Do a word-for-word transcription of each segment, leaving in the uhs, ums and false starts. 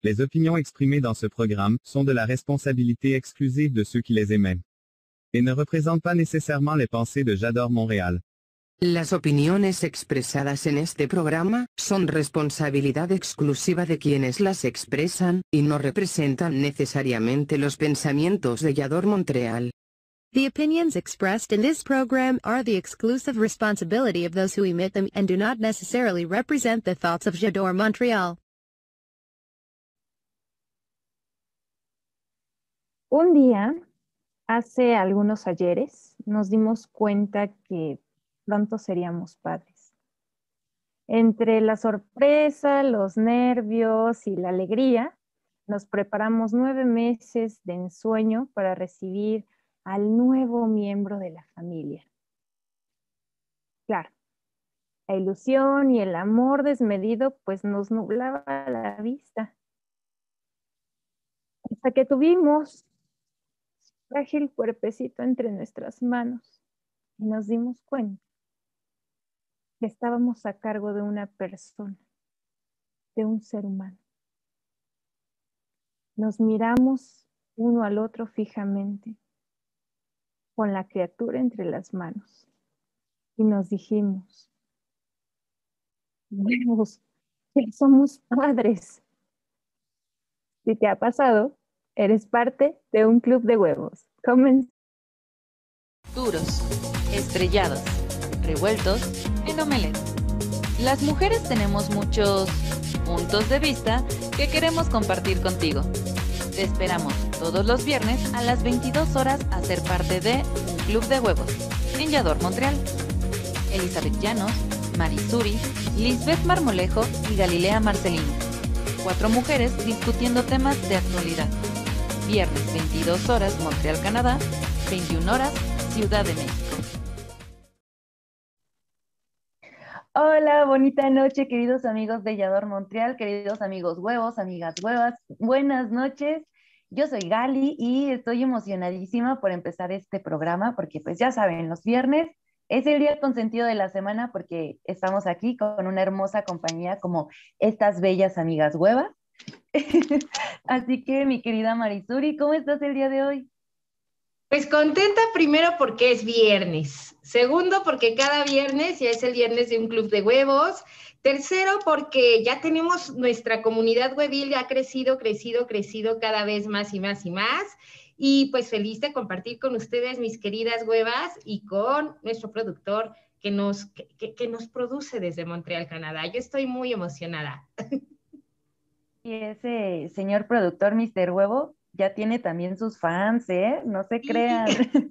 Les opinions exprimées dans ce programme sont de la responsabilité exclusive de ceux qui les émettent et ne représentent pas nécessairement les pensées de J'adore Montréal. Las opiniones expresadas en este programa son responsabilidad exclusiva de quienes las expresan y no representan necesariamente los pensamientos de J'adore Montréal. The opinions expressed in this program are the exclusive responsibility of those who emit them and do not necessarily represent the thoughts of J'adore Montréal. Un día, hace algunos ayeres, nos dimos cuenta que pronto seríamos padres. Entre la sorpresa, los nervios y la alegría, nos preparamos nueve meses de ensueño para recibir al nuevo miembro de la familia. Claro, la ilusión y el amor desmedido pues nos nublaba la vista. Hasta que tuvimos frágil cuerpecito entre nuestras manos y nos dimos cuenta que estábamos a cargo de una persona, de un ser humano. Nos miramos uno al otro fijamente, con la criatura entre las manos, y nos dijimos, Dios, que somos padres. Si te ha pasado, eres parte de un club de huevos. Comenzamos. Duros, estrellados, revueltos, en omelette. Las mujeres tenemos muchos puntos de vista que queremos compartir contigo. Te esperamos todos los viernes a las veintidós horas a ser parte de un club de huevos en J'adore Montréal. Elizabeth Llanos, Marisuri, Lisbeth Marmolejo y Galilea Marcelino. Cuatro mujeres discutiendo temas de actualidad. Viernes veintidós horas Montreal, Canadá, veintiuna horas Ciudad de México. Hola, bonita noche, queridos amigos de J'adore Montréal, queridos amigos huevos, amigas huevas, buenas noches. Yo soy Gali y estoy emocionadísima por empezar este programa porque pues ya saben, los viernes es el día consentido de la semana porque estamos aquí con una hermosa compañía como estas bellas amigas huevas. Así que mi querida Marisuri, ¿cómo estás el día de hoy? Pues contenta primero porque es viernes, segundo porque cada viernes ya es el viernes de un club de huevos, tercero porque ya tenemos nuestra comunidad huevil, ya ha crecido, crecido, crecido cada vez más y más y más, y pues feliz de compartir con ustedes, mis queridas huevas, y con nuestro productor que nos, que, que nos produce desde Montreal, Canadá. Yo estoy muy emocionada. Y ese señor productor, mister Huevo, ya tiene también sus fans, ¿eh? No se crean.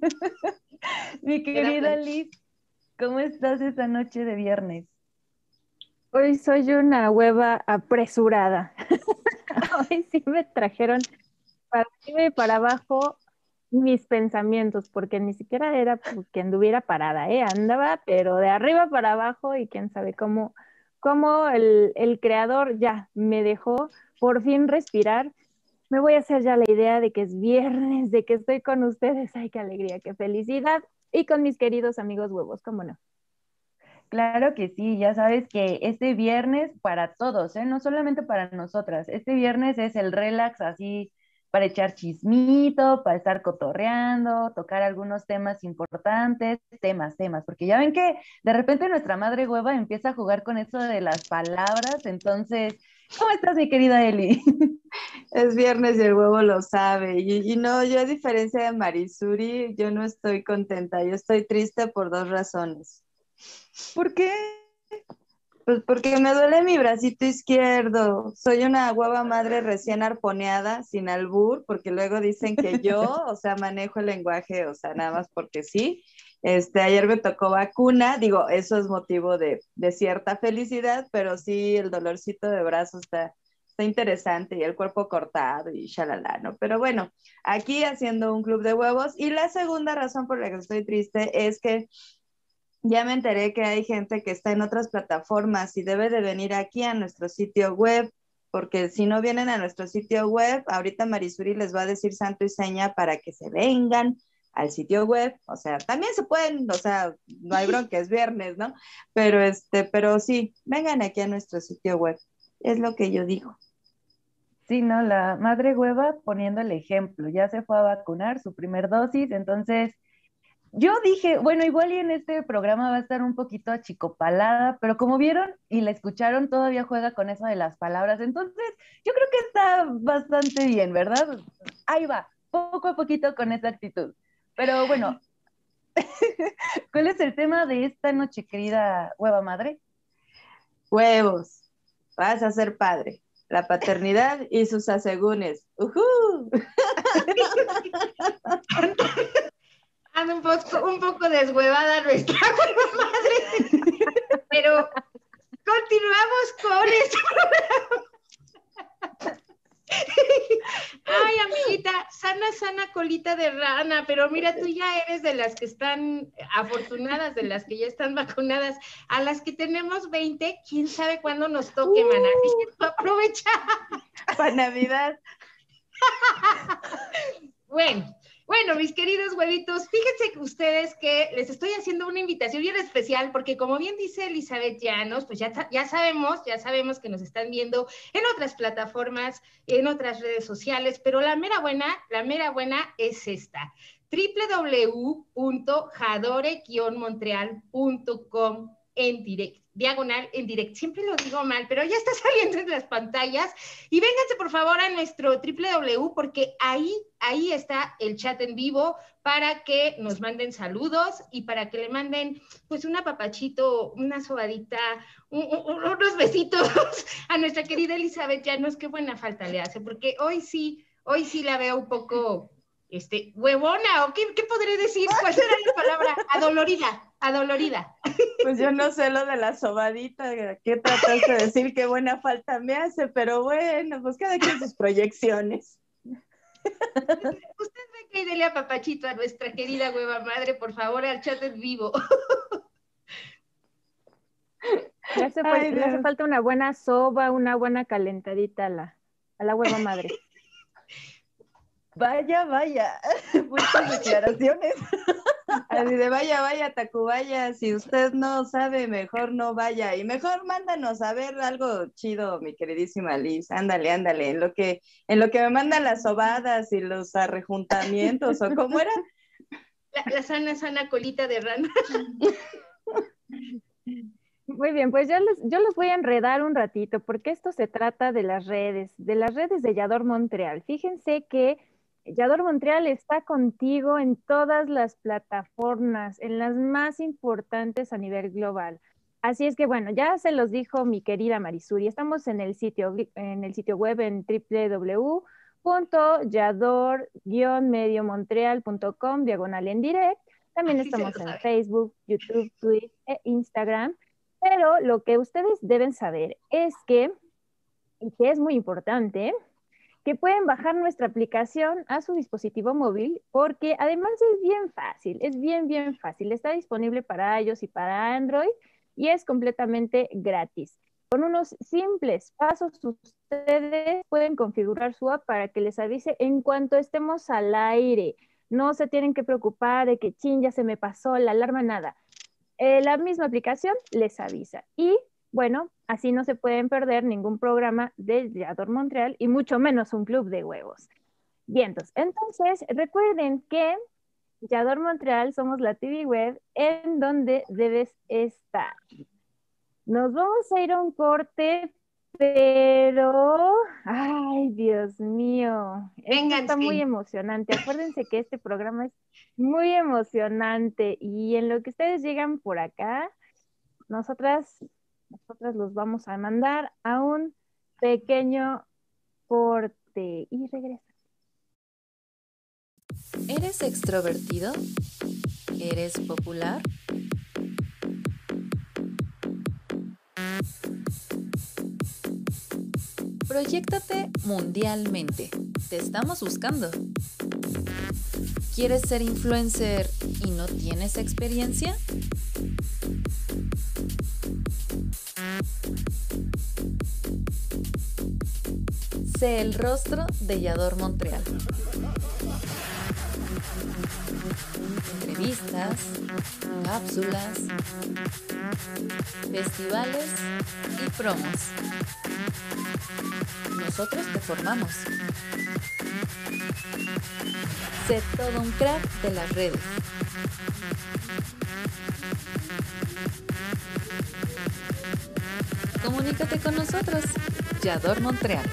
Mi querida Liz, ¿cómo estás esta noche de viernes? Hoy soy una hueva apresurada. Hoy sí me trajeron para arriba y para abajo mis pensamientos, porque ni siquiera era porque anduviera parada, ¿eh? Andaba, pero de arriba para abajo y quién sabe cómo, cómo el, el creador ya me dejó por fin respirar. Me voy a hacer ya la idea de que es viernes, de que estoy con ustedes. Ay, qué alegría, qué felicidad. Y con mis queridos amigos huevos, ¿cómo no? Claro que sí, ya sabes que este viernes para todos, ¿eh? No solamente para nosotras. Este viernes es el relax así para echar chismito, para estar cotorreando, tocar algunos temas importantes, temas, temas, porque ya ven que de repente nuestra madre hueva empieza a jugar con eso de las palabras, entonces, ¿cómo estás, mi querida Eli? Es viernes y el huevo lo sabe, y, y no, yo a diferencia de Marisuri, yo no estoy contenta, yo estoy triste por dos razones. ¿Por qué? Pues porque me duele mi bracito izquierdo. Soy una hueva madre recién arponeada, sin albur, porque luego dicen que yo, o sea, manejo el lenguaje, o sea, nada más porque sí. Este, ayer me tocó vacuna, digo, eso es motivo de, de cierta felicidad, pero sí, el dolorcito de brazo está, está interesante y el cuerpo cortado y shalala, ¿no? Pero bueno, aquí haciendo un club de huevos. Y la segunda razón por la que estoy triste es que ya me enteré que hay gente que está en otras plataformas y debe de venir aquí a nuestro sitio web, porque si no vienen a nuestro sitio web, ahorita Marisuri les va a decir santo y seña para que se vengan al sitio web. O sea, también se pueden, o sea, no hay bronca, es viernes, ¿no? Pero este, pero sí, vengan aquí a nuestro sitio web, es lo que yo digo. Sí, no, la madre hueva poniendo el ejemplo, ya se fue a vacunar su primer dosis, entonces yo dije, bueno, igual y en este programa va a estar un poquito achicopalada, pero como vieron y la escucharon, todavía juega con eso de las palabras, entonces yo creo que está bastante bien, ¿verdad? Ahí va, poco a poquito con esa actitud. Pero bueno, ¿cuál es el tema de esta noche, querida hueva madre? Huevos, vas a ser padre. La paternidad y sus asegúnes. ¡Uhú! Anda un poco, un poco deshuevada nuestra hueva madre, pero continuamos con este programa. Ay, amiguita, sana, sana colita de rana, pero mira, tú ya eres de las que están afortunadas, de las que ya están vacunadas, a las que tenemos veinte, quién sabe cuándo nos toque, uh, maná. Aprovecha. Para Navidad. Bueno. Bueno, mis queridos huevitos, fíjense que ustedes que les estoy haciendo una invitación bien especial, porque como bien dice Elizabeth Llanos, pues ya, ya sabemos, ya sabemos que nos están viendo en otras plataformas, en otras redes sociales, pero la mera buena, la mera buena es esta, doble u doble u doble u punto jadore guion montreal punto com en directo. Diagonal en directo, siempre lo digo mal, pero ya está saliendo en las pantallas, y vénganse por favor a nuestro doble u doble u doble u, porque ahí, ahí está el chat en vivo, para que nos manden saludos, y para que le manden, pues, un apapachito, una sobadita, un, un, unos besitos a nuestra querida Elizabeth Llanos, qué buena falta le hace, porque hoy sí, hoy sí la veo un poco, este, huevona, o qué, qué podré decir, ¿cuál será la palabra? Adolorida. Adolorida. Pues yo no sé lo de la sobadita, ¿qué trataste de decir? Qué buena falta me hace, pero bueno, pues cada quien sus proyecciones. Usted ve que dele a papachito a nuestra querida hueva madre, por favor, al chat en vivo. Le hace, Ay, le hace falta una buena soba, una buena calentadita a la, a la hueva madre. Vaya, vaya, muchas declaraciones. Así de vaya, vaya, Tacubaya, si usted no sabe, mejor no vaya. Y mejor mándanos a ver algo chido, mi queridísima Liz. Ándale, ándale, en lo que, en lo que me mandan las sobadas y los arrejuntamientos, ¿o cómo era? La, la sana, sana colita de rana. Muy bien, pues yo les, yo los voy a enredar un ratito, porque esto se trata de las redes, de las redes de Yador Montreal. Fíjense que Yador Montreal está contigo en todas las plataformas, en las más importantes a nivel global. Así es que bueno, ya se los dijo mi querida Marisuri, estamos en el sitio, en el sitio web en doble u doble u doble u punto yador guion medio montreal punto com diagonal en direct. También estamos en Facebook, YouTube, Twitter e Instagram. Pero lo que ustedes deben saber es que, y que es muy importante, que pueden bajar nuestra aplicación a su dispositivo móvil, porque además es bien fácil, es bien, bien fácil. Está disponible para iOS y para Android y es completamente gratis. Con unos simples pasos, ustedes pueden configurar su app para que les avise en cuanto estemos al aire. No se tienen que preocupar de que, chin, ya se me pasó la alarma, nada. Eh, la misma aplicación les avisa. Y bueno, así no se pueden perder ningún programa de Yador Montreal y mucho menos un club de huevos. Bien, entonces recuerden que Yador Montreal somos la T V web en donde debes estar. Nos vamos a ir a un corte, pero ay, Dios mío, esto está muy emocionante. Acuérdense que este programa es muy emocionante y en lo que ustedes llegan por acá, nosotras nosotras los vamos a mandar a un pequeño corte y regresa. ¿Eres extrovertido? ¿Eres popular? Proyéctate mundialmente. Te estamos buscando. ¿Quieres ser influencer y no tienes experiencia? Sé el rostro de Yador Montreal. revistas, cápsulas, festivales y promos. Nosotros te formamos. Sé todo un crack de las redes. Comunícate con nosotros, Yador Montreal.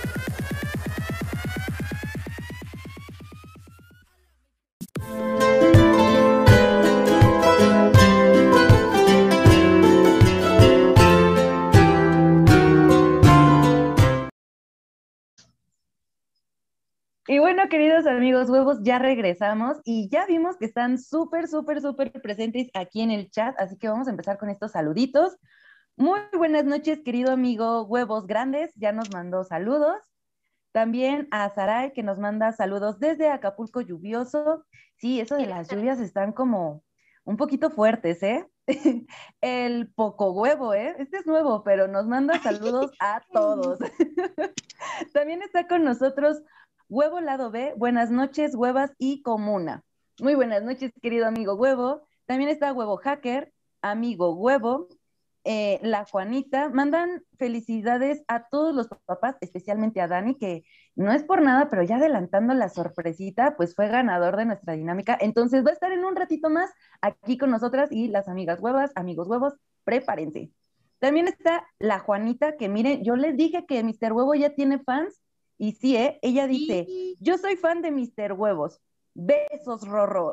Y bueno, queridos amigos huevos, ya regresamos y ya vimos que están súper, súper, súper presentes aquí en el chat, así que vamos a empezar con estos saluditos. Muy buenas noches, querido amigo Huevos Grandes, ya nos mandó saludos. También a Saray, que nos manda saludos desde Acapulco lluvioso. Sí, eso de las lluvias están como un poquito fuertes, ¿eh? El poco huevo, ¿eh? Este es nuevo, pero nos manda saludos a todos. También está con nosotros Huevo Lado B, buenas noches, huevas y comuna. Muy buenas noches, querido amigo Huevo. También está Huevo Hacker, amigo Huevo, eh, la Juanita. Mandan felicidades a todos los papás, especialmente a Dani, que no es por nada, pero ya adelantando la sorpresita, pues fue ganador de nuestra dinámica. Entonces va a estar en un ratito más aquí con nosotras y las amigas huevas, amigos huevos, prepárense. También está la Juanita, que miren, yo les dije que mister Huevo ya tiene fans. Y sí, ¿eh? Ella dice, sí. Yo soy fan de mister Huevos. Besos, Rorro.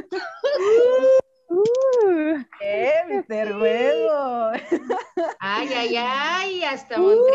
uh, ¡Eh, mister Huevo! ¡Ay, ay, ay! ¡Hasta Montreal!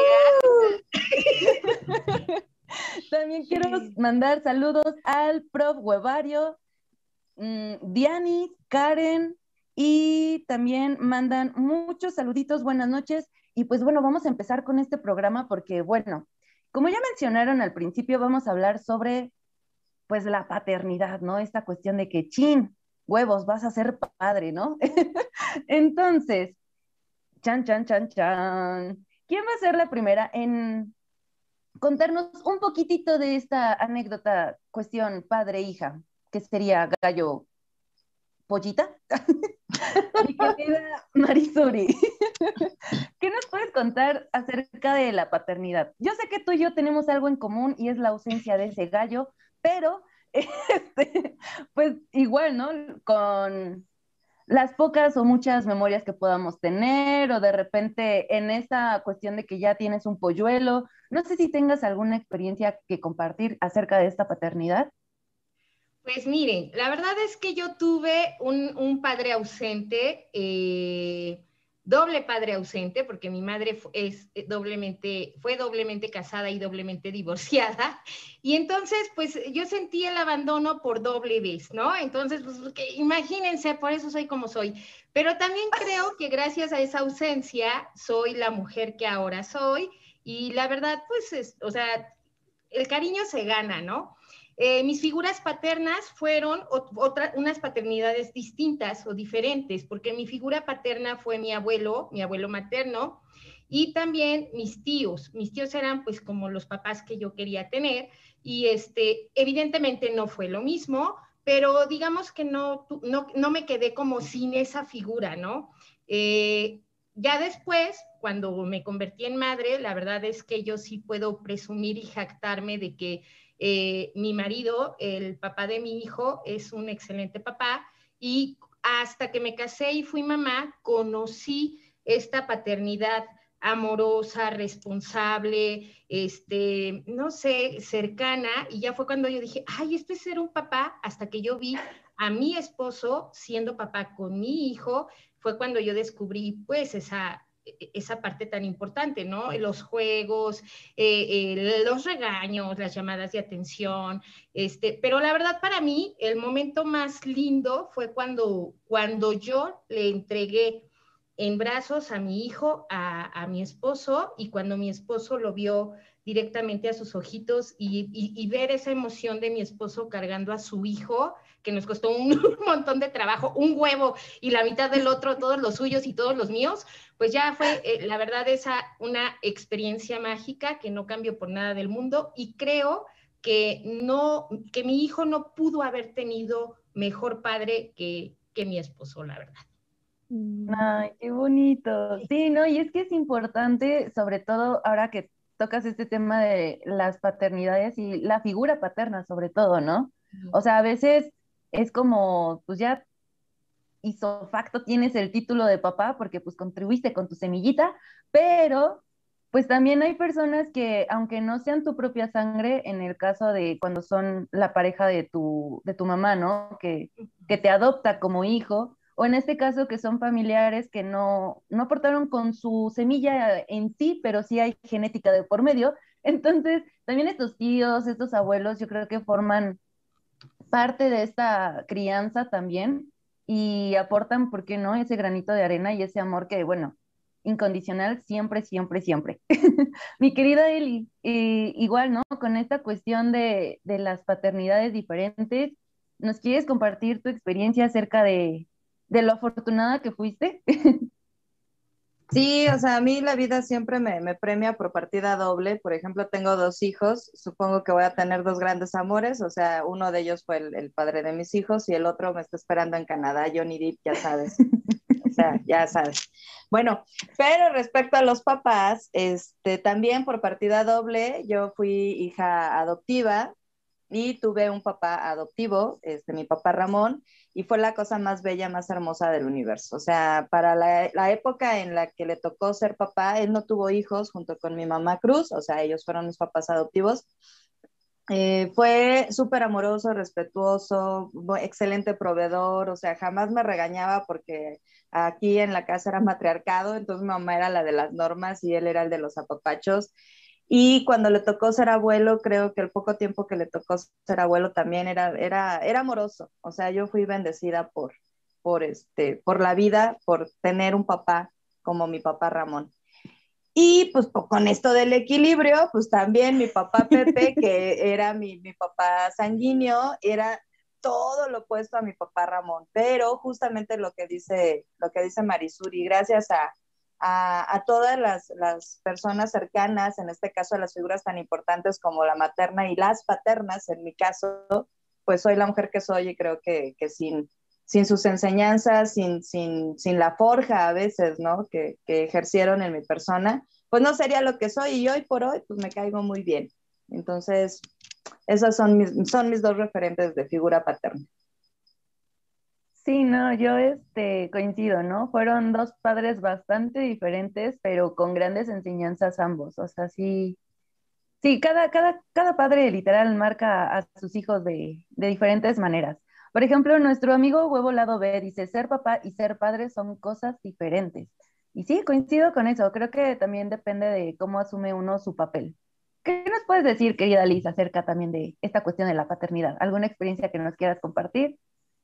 Uh. También quiero mandar saludos al prof Huevario, mmm, Diani, Karen, y también mandan muchos saluditos, buenas noches. Y pues bueno, vamos a empezar con este programa porque, bueno, como ya mencionaron al principio, vamos a hablar sobre, pues, la paternidad, ¿no? Esta cuestión de que, chin, huevos, vas a ser padre, ¿no? Entonces, chan, chan, chan, chan. ¿Quién va a ser la primera en contarnos un poquitito de esta anécdota, cuestión padre-hija, que sería Gallo Pollita? Mi querida Marisuri, ¿qué nos puedes contar acerca de la paternidad? Yo sé que tú y yo tenemos algo en común y es la ausencia de ese gallo, pero este, pues igual, ¿no? Con las pocas o muchas memorias que podamos tener, o de repente en esa cuestión de que ya tienes un polluelo, no sé si tengas alguna experiencia que compartir acerca de esta paternidad. Pues miren, la verdad es que yo tuve un, un padre ausente, eh, doble padre ausente, porque mi madre fue, es doblemente, fue doblemente casada y doblemente divorciada, y entonces pues yo sentí el abandono por doble vez, ¿no? Entonces, pues que, imagínense, por eso soy como soy, pero también creo que gracias a esa ausencia soy la mujer que ahora soy, y la verdad, pues, es, o sea, el cariño se gana, ¿no? Eh, mis figuras paternas fueron otra, unas paternidades distintas o diferentes, porque mi figura paterna fue mi abuelo, mi abuelo materno, y también mis tíos. Mis tíos eran pues como los papás que yo quería tener, y este, evidentemente no fue lo mismo, pero digamos que no, no, no me quedé como sin esa figura, ¿no? Eh, ya después, cuando me convertí en madre, la verdad es que yo sí puedo presumir y jactarme de que Eh, mi marido, el papá de mi hijo, es un excelente papá, y hasta que me casé y fui mamá, conocí esta paternidad amorosa, responsable, este, no sé, cercana, y ya fue cuando yo dije, ay, esto es ser un papá, hasta que yo vi a mi esposo siendo papá con mi hijo, fue cuando yo descubrí pues esa esa parte tan importante, ¿no? Los juegos, eh, eh, los regaños, las llamadas de atención, este, pero la verdad para mí el momento más lindo fue cuando, cuando yo le entregué en brazos a mi hijo, a, a mi esposo, y cuando mi esposo lo vio directamente a sus ojitos y, y, y ver esa emoción de mi esposo cargando a su hijo, que nos costó un, un montón de trabajo, un huevo y la mitad del otro, todos los suyos y todos los míos, pues ya fue, eh, la verdad, esa una experiencia mágica que no cambio por nada del mundo, y creo que no, que mi hijo no pudo haber tenido mejor padre que, que mi esposo, la verdad. Ay, qué bonito. Sí, no, y es que es importante, sobre todo ahora que tocas este tema de las paternidades y la figura paterna, sobre todo, ¿no? O sea, a veces es como, pues ya hizo facto tienes el título de papá porque pues contribuiste con tu semillita, pero pues también hay personas que, aunque no sean tu propia sangre, en el caso de cuando son la pareja de tu, de tu mamá, ¿no? Que, que te adopta como hijo, o en este caso que son familiares que no, no aportaron con su semilla en sí, pero sí hay genética de por medio. Entonces, también estos tíos, estos abuelos, yo creo que forman parte de esta crianza también y aportan, ¿por qué no?, ese granito de arena y ese amor que, bueno, incondicional siempre, siempre, siempre. Mi querida Eli, eh, igual, ¿no? Con esta cuestión de, de las paternidades diferentes, ¿nos quieres compartir tu experiencia acerca de, de lo afortunada que fuiste? Sí, o sea, a mí la vida siempre me, me premia por partida doble. Por ejemplo, tengo dos hijos, supongo que voy a tener dos grandes amores, o sea, uno de ellos fue el, el padre de mis hijos y el otro me está esperando en Canadá, Johnny Depp, ya sabes. O sea, ya sabes. Bueno, pero respecto a los papás, este, también por partida doble, yo fui hija adoptiva y tuve un papá adoptivo, este, mi papá Ramón, y fue la cosa más bella, más hermosa del universo. O sea, para la, la época en la que le tocó ser papá, él no tuvo hijos junto con mi mamá Cruz, o sea, ellos fueron mis papás adoptivos. Eh, fue súper amoroso, respetuoso, excelente proveedor, o sea, jamás me regañaba porque aquí en la casa era matriarcado, entonces mi mamá era la de las normas y él era el de los apapachos. Y cuando le tocó ser abuelo, creo que el poco tiempo que le tocó ser abuelo también era, era, era amoroso. O sea, yo fui bendecida por, por, este, por la vida, por tener un papá como mi papá Ramón. Y pues con esto del equilibrio, pues también mi papá Pepe, que era mi, mi papá sanguíneo, era todo lo opuesto a mi papá Ramón. Pero justamente lo que dice, lo que dice Marisuri, gracias a, a, a todas las, las personas cercanas, en este caso a las figuras tan importantes como la materna y las paternas, en mi caso, pues soy la mujer que soy y creo que, que sin, sin sus enseñanzas, sin, sin, sin la forja a veces, ¿no? Que, que ejercieron en mi persona, pues no sería lo que soy y hoy por hoy pues me caigo muy bien. Entonces, esos son mis, son mis dos referentes de figura paterna. Sí, no, yo este, coincido, ¿no? Fueron dos padres bastante diferentes, pero con grandes enseñanzas ambos. O sea, sí, sí, cada, cada, cada padre literal marca a sus hijos de, de diferentes maneras. Por ejemplo, nuestro amigo Huevo Lado B dice, ser papá y ser padre son cosas diferentes. Y sí, coincido con eso. Creo que también depende de cómo asume uno su papel. ¿Qué nos puedes decir, querida Liz, acerca también de esta cuestión de la paternidad? ¿Alguna experiencia que nos quieras compartir?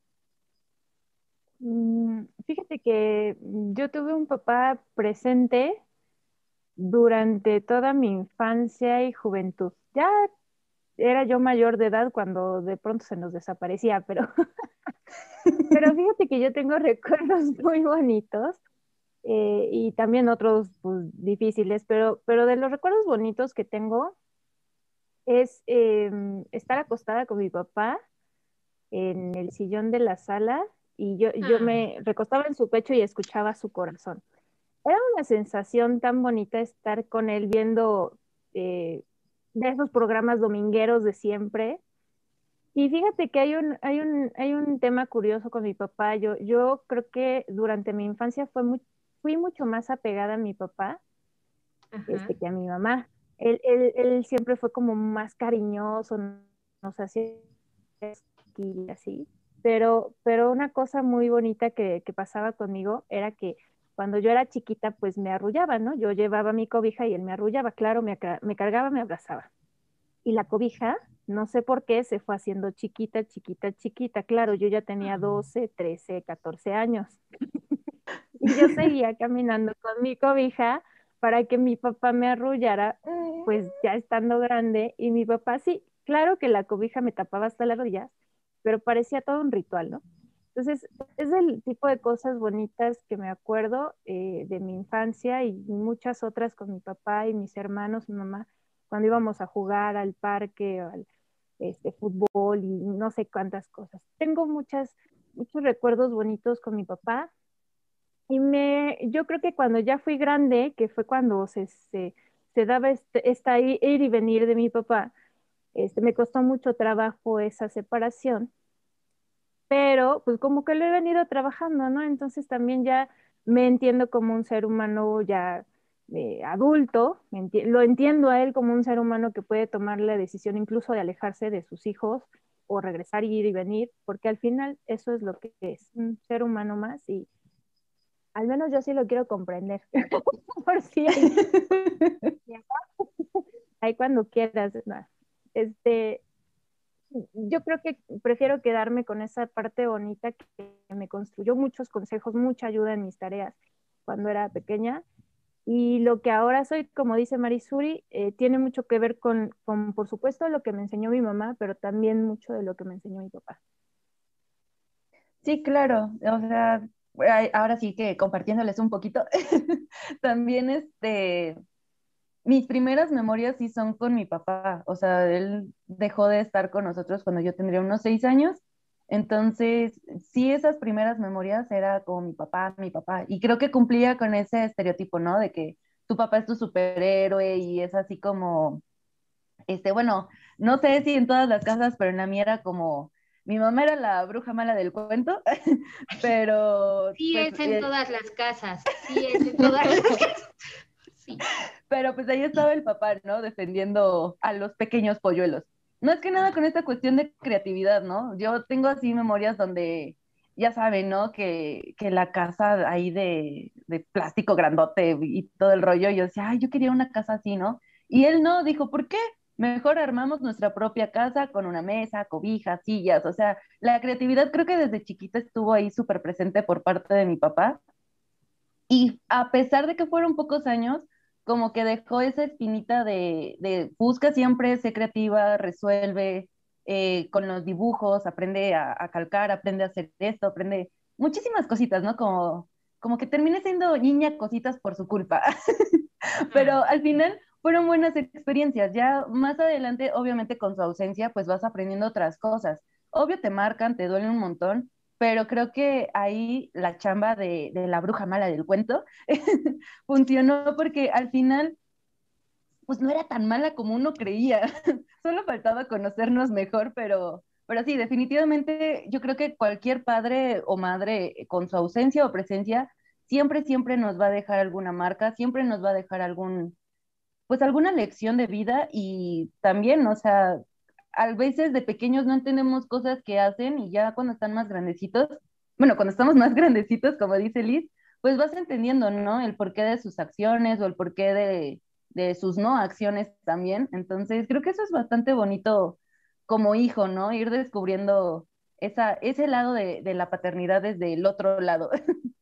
Mm, Fíjate que yo tuve un papá presente durante toda mi infancia y juventud. Ya era yo mayor de edad cuando de pronto se nos desaparecía, pero, pero fíjate que yo tengo recuerdos muy bonitos, eh, y también otros pues, difíciles, pero, pero de los recuerdos bonitos que tengo es em, estar acostada con mi papá en el sillón de la sala y yo, yo Ah, me recostaba en su pecho y escuchaba su corazón. Era una sensación tan bonita estar con él viendo, eh, de esos programas domingueros de siempre. Y fíjate que hay un, hay un, hay un tema curioso con mi papá. Yo, yo creo que durante mi infancia fue muy, fui mucho más apegada a mi papá, ajá. este, que a mi mamá. Él, él, él siempre fue como más cariñoso, nos hacía y así. Pero, pero una cosa muy bonita que, que pasaba conmigo era que cuando yo era chiquita, pues me arrullaba, ¿no? Yo llevaba mi cobija y él me arrullaba, claro, me, aca- me cargaba, me abrazaba. Y la cobija, no sé por qué, se fue haciendo chiquita, chiquita, chiquita. Claro, yo ya tenía doce trece catorce años. Y yo seguía caminando con mi cobija para que mi papá me arrullara, pues ya estando grande. Y mi papá sí, claro que la cobija me tapaba hasta las rodillas, pero parecía todo un ritual, ¿no? Entonces, es el tipo de cosas bonitas que me acuerdo, eh, de mi infancia y muchas otras con mi papá y mis hermanos, mi mamá, cuando íbamos a jugar al parque o al, este, fútbol y no sé cuántas cosas. Tengo muchas, muchos recuerdos bonitos con mi papá. Y me, yo creo que cuando ya fui grande, que fue cuando se, se, se daba este, esta ir y venir de mi papá, este, me costó mucho trabajo esa separación, pero pues como que lo he venido trabajando, ¿no? Entonces también ya me entiendo como un ser humano ya eh, adulto, me enti- lo entiendo a él como un ser humano que puede tomar la decisión incluso de alejarse de sus hijos o regresar y ir y venir, porque al final eso es lo que es, un ser humano más y al menos yo sí lo quiero comprender. Por si hay, hay cuando quieras. ¿No? Este, yo creo que prefiero quedarme con esa parte bonita que me construyó muchos consejos, mucha ayuda en mis tareas cuando era pequeña. Y lo que ahora soy, como dice Marisuri, eh, tiene mucho que ver con, con, por supuesto, lo que me enseñó mi mamá, pero también mucho de lo que me enseñó mi papá. Sí, claro, o sea, ay, ahora sí que compartiéndoles un poquito, también este, mis primeras memorias sí son con mi papá, o sea, él dejó de estar con nosotros cuando yo tendría unos seis años, entonces sí esas primeras memorias era con mi papá, mi papá, y creo que cumplía con ese estereotipo, ¿no? De que tu papá es tu superhéroe y es así como, este, bueno, no sé si en todas las casas, pero en la mía era como, mi mamá era la bruja mala del cuento, pero Sí pues, es en eh, todas las casas, sí es en todas las casas. Sí. pero pues ahí estaba el papá, ¿no? Defendiendo a los pequeños polluelos. No es que nada con esta cuestión de creatividad, ¿no? Yo tengo así memorias donde, ya saben, ¿no? Que, que la casa ahí de, de plástico grandote y todo el rollo, yo decía, ay, yo quería una casa así, ¿no? Y él no, dijo, ¿por qué? Mejor armamos nuestra propia casa con una mesa, cobijas, sillas, o sea, la creatividad creo que desde chiquita estuvo ahí súper presente por parte de mi papá. Y a pesar de que fueron pocos años, como que dejó esa espinita de, de busca siempre, sé creativa, resuelve eh, con los dibujos, aprende a, a calcar, aprende a hacer esto, aprende muchísimas cositas, ¿no? Como, como que terminé siendo niña cositas por su culpa. Pero al final fueron buenas experiencias. Ya más adelante, obviamente con su ausencia, pues vas aprendiendo otras cosas. Obvio te marcan, te duelen un montón, pero creo que ahí la chamba de, de la bruja mala del cuento funcionó porque al final, pues no era tan mala como uno creía. Solo faltaba conocernos mejor, pero, pero sí, definitivamente yo creo que cualquier padre o madre con su ausencia o presencia siempre, siempre nos va a dejar alguna marca, siempre nos va a dejar algún, pues alguna lección de vida y también, o sea, a veces de pequeños no entendemos cosas que hacen y ya cuando están más grandecitos, bueno, cuando estamos más grandecitos, como dice Liz, pues vas entendiendo, ¿no? El porqué de sus acciones o el porqué de, de sus no acciones también. Entonces, creo que eso es bastante bonito como hijo, ¿no? Ir descubriendo esa, ese lado de, de la paternidad desde el otro lado.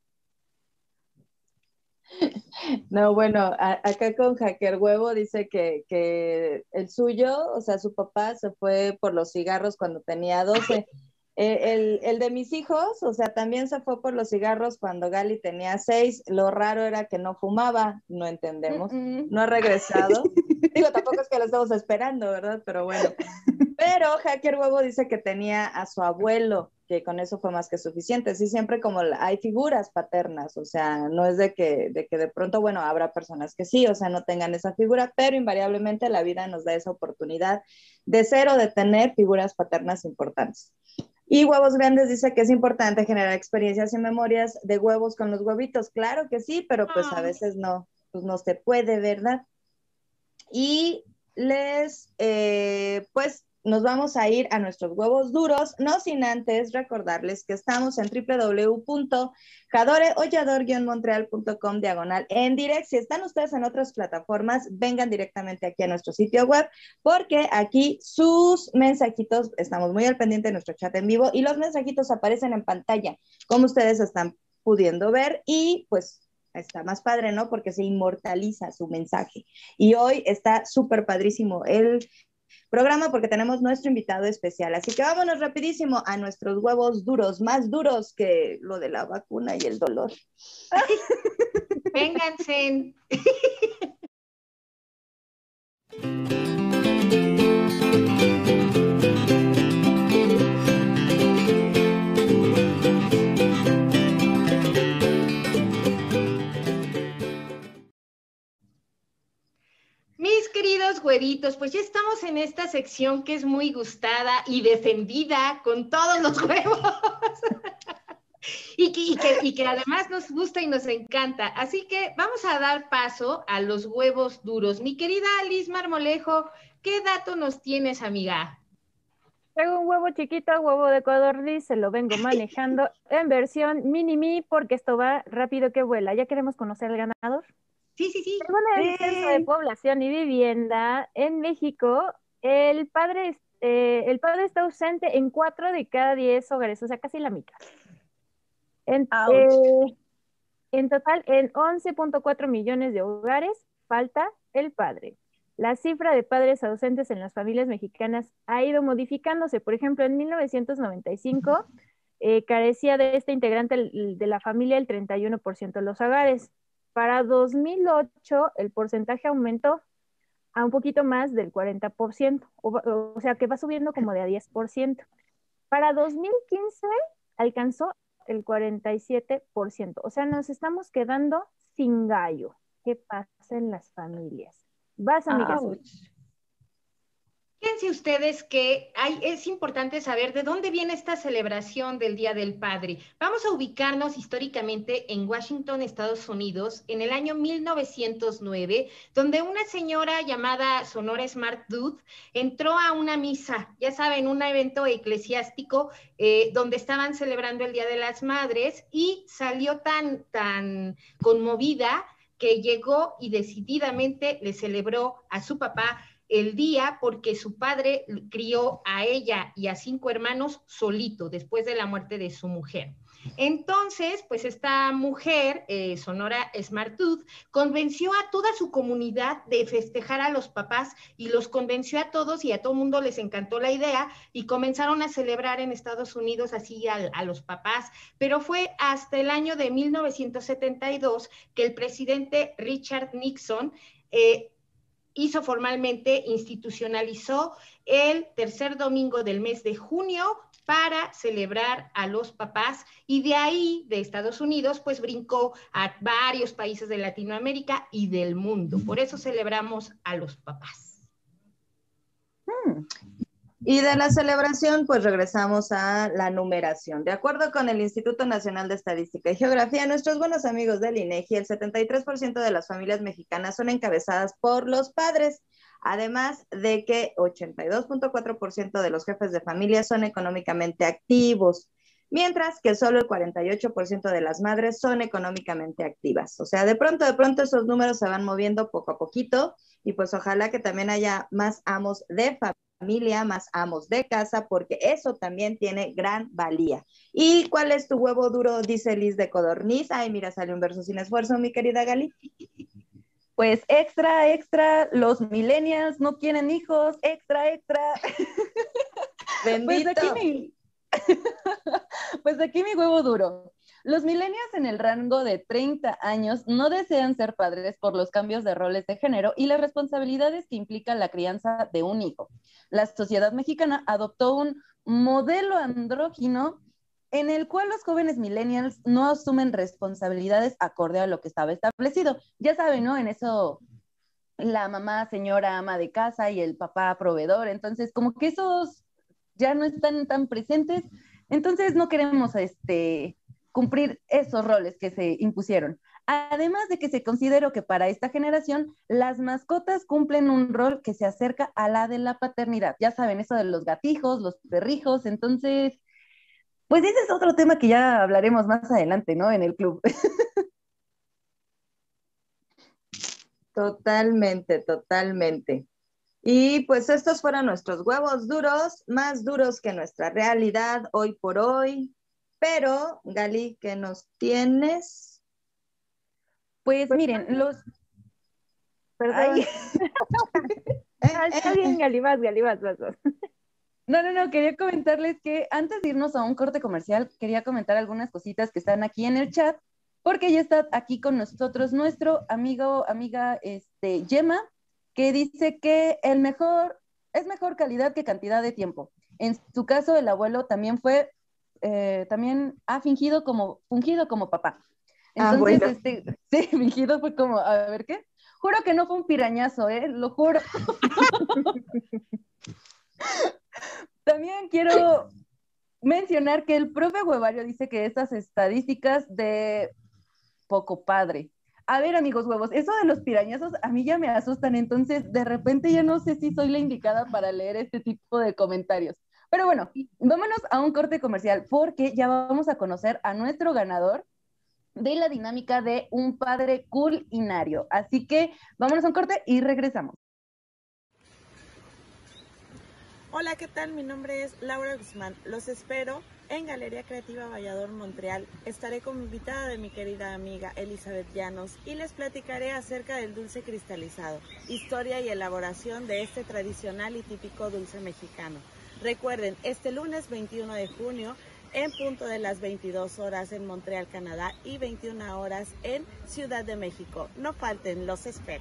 No, bueno, a- acá con Hacker Huevo dice que, que el suyo, o sea, su papá se fue por los cigarros cuando tenía doce. Eh, el, el de mis hijos, o sea, también se fue por los cigarros cuando Gali tenía seis. Lo raro era que no fumaba, no entendemos. Mm, mm. No ha regresado. Digo, tampoco es que lo estamos esperando, ¿verdad? Pero bueno. Pero Hacker Huevo dice que tenía a su abuelo, que con eso fue más que suficiente. Sí, siempre como la- hay figuras paternas, o sea, no es de que, de que de pronto, bueno, habrá personas que sí, o sea, no tengan esa figura, pero invariablemente la vida nos da esa oportunidad de ser o de tener figuras paternas importantes. Y Huevos Grandes dice que es importante generar experiencias y memorias de huevos con los huevitos. Claro que sí, pero pues a veces no, pues no se puede, ¿verdad? Y les, eh, pues nos vamos a ir a nuestros huevos duros, no sin antes recordarles que estamos en w w w punto jadoreollador guion montreal punto com diagonal en direct. Si están ustedes en otras plataformas, vengan directamente aquí a nuestro sitio web, porque aquí sus mensajitos, estamos muy al pendiente de nuestro chat en vivo y los mensajitos aparecen en pantalla, como ustedes están pudiendo ver, y pues está más padre, ¿no? Porque se inmortaliza su mensaje. Y hoy está súper padrísimo el programa porque tenemos nuestro invitado especial. Así que vámonos rapidísimo a nuestros huevos duros, más duros que lo de la vacuna y el dolor. Vénganse. huevitos, pues ya estamos en esta sección que es muy gustada y defendida con todos los huevos. Y que, y, que, y que además nos gusta y nos encanta. Así que vamos a dar paso a los huevos duros. Mi querida Liz Marmolejo, ¿qué dato nos tienes, amiga? Tengo un huevo chiquito, huevo de codorniz, se lo vengo manejando en versión mini-mi porque esto va rápido que vuela. ¿Ya queremos conocer al ganador? Sí, sí, sí. Según el Censo de Población y Vivienda, en México, el padre, eh, el padre está ausente en cuatro de cada diez hogares, o sea, casi la mitad. En, eh, en total, en once punto cuatro millones de hogares falta el padre. La cifra de padres ausentes en las familias mexicanas ha ido modificándose. Por ejemplo, en mil novecientos noventa y cinco eh, carecía de este integrante de la familia el treinta y uno por ciento de los hogares. Para dos mil ocho el porcentaje aumentó a un poquito más del cuarenta por ciento, o, o sea que va subiendo como de a diez por ciento. Para dos mil quince alcanzó el cuarenta y siete por ciento, o sea, nos estamos quedando sin gallo. ¿Qué pasa en las familias? Vas, amigas. Fíjense ustedes que hay, es importante saber de dónde viene esta celebración del Día del Padre. Vamos a ubicarnos históricamente en Washington, Estados Unidos, en el año mil novecientos nueve, donde una señora llamada Sonora Smart Dude entró a una misa, ya saben, un evento eclesiástico eh, donde estaban celebrando el Día de las Madres, y salió tan, tan conmovida que llegó y decididamente le celebró a su papá el día porque su padre crió a ella y a cinco hermanos solito después de la muerte de su mujer. Entonces, pues esta mujer, eh, Sonora Smart Dude, convenció a toda su comunidad de festejar a los papás y los convenció a todos y a todo el mundo les encantó la idea y comenzaron a celebrar en Estados Unidos así a, a los papás, pero fue hasta el año de mil novecientos setenta y dos que el presidente Richard Nixon eh, hizo formalmente, institucionalizó el tercer domingo del mes de junio para celebrar a los papás, y de ahí, de Estados Unidos, pues brincó a varios países de Latinoamérica y del mundo. Por eso celebramos a los papás. Hmm. Y de la celebración, pues regresamos a la numeración. De acuerdo con el Instituto Nacional de Estadística y Geografía, nuestros buenos amigos del INEGI, el setenta y tres por ciento de las familias mexicanas son encabezadas por los padres, además de que ochenta y dos punto cuatro por ciento de los jefes de familia son económicamente activos, mientras que solo el cuarenta y ocho por ciento de las madres son económicamente activas. O sea, de pronto, de pronto esos números se van moviendo poco a poquito, y pues ojalá que también haya más amos de familia. familia, más amos de casa, porque eso también tiene gran valía. ¿Y cuál es tu huevo duro? Dice Liz de Codorniz. Ay, mira, sale un verso sin esfuerzo, mi querida Gali. Pues extra, extra, los millennials no quieren hijos, extra, extra. Bendito. Pues aquí mi, pues aquí mi huevo duro. Los millennials en el rango de treinta años no desean ser padres por los cambios de roles de género y las responsabilidades que implica la crianza de un hijo. La sociedad mexicana adoptó un modelo andrógino en el cual los jóvenes millennials no asumen responsabilidades acorde a lo que estaba establecido. Ya saben, ¿no? En eso la mamá, señora, ama de casa y el papá proveedor. Entonces, como que esos ya no están tan presentes. Entonces, no queremos este... cumplir esos roles que se impusieron. Además de que se consideró que para esta generación las mascotas cumplen un rol que se acerca a la de la paternidad. Ya saben, eso de los gatijos, los perrijos, entonces, pues ese es otro tema que ya hablaremos más adelante, ¿no? En el club. Totalmente, totalmente. Y pues estos fueron nuestros huevos duros, más duros que nuestra realidad hoy por hoy. Pero, Gali, ¿qué nos tienes? Pues miren, los... Perdón. Ah, está bien, Gali, vas, Gali, vas, vas, vas. No, no, no, quería comentarles que antes de irnos a un corte comercial, quería comentar algunas cositas que están aquí en el chat, porque ya está aquí con nosotros nuestro amigo, amiga, este, Gemma, que dice que el mejor, es mejor calidad que cantidad de tiempo. En su caso, el abuelo también fue Eh, también ha fingido como, fungido como papá. Entonces, ah, bueno. este, sí, fingido fue como, a ver qué. juro que no fue un pirañazo, ¿eh? Lo juro. También quiero mencionar que el profe Huevario dice que estas estadísticas de poco padre. A ver, amigos huevos, eso de los pirañazos a mí ya me asustan, entonces de repente ya no sé si soy la indicada para leer este tipo de comentarios. Pero bueno, vámonos a un corte comercial porque ya vamos a conocer a nuestro ganador de la dinámica de un padre culinario. Así que vámonos a un corte y regresamos. Hola, ¿qué tal? Mi nombre es Laura Guzmán. Los espero en Galería Creativa Valladolid, Montreal. Estaré como invitada de mi querida amiga Elizabeth Llanos y les platicaré acerca del dulce cristalizado, historia y elaboración de este tradicional y típico dulce mexicano. Recuerden, este lunes veintiuno de junio, en punto de las veintidós horas en Montreal, Canadá, y veintiuna horas en Ciudad de México. No falten, los espero.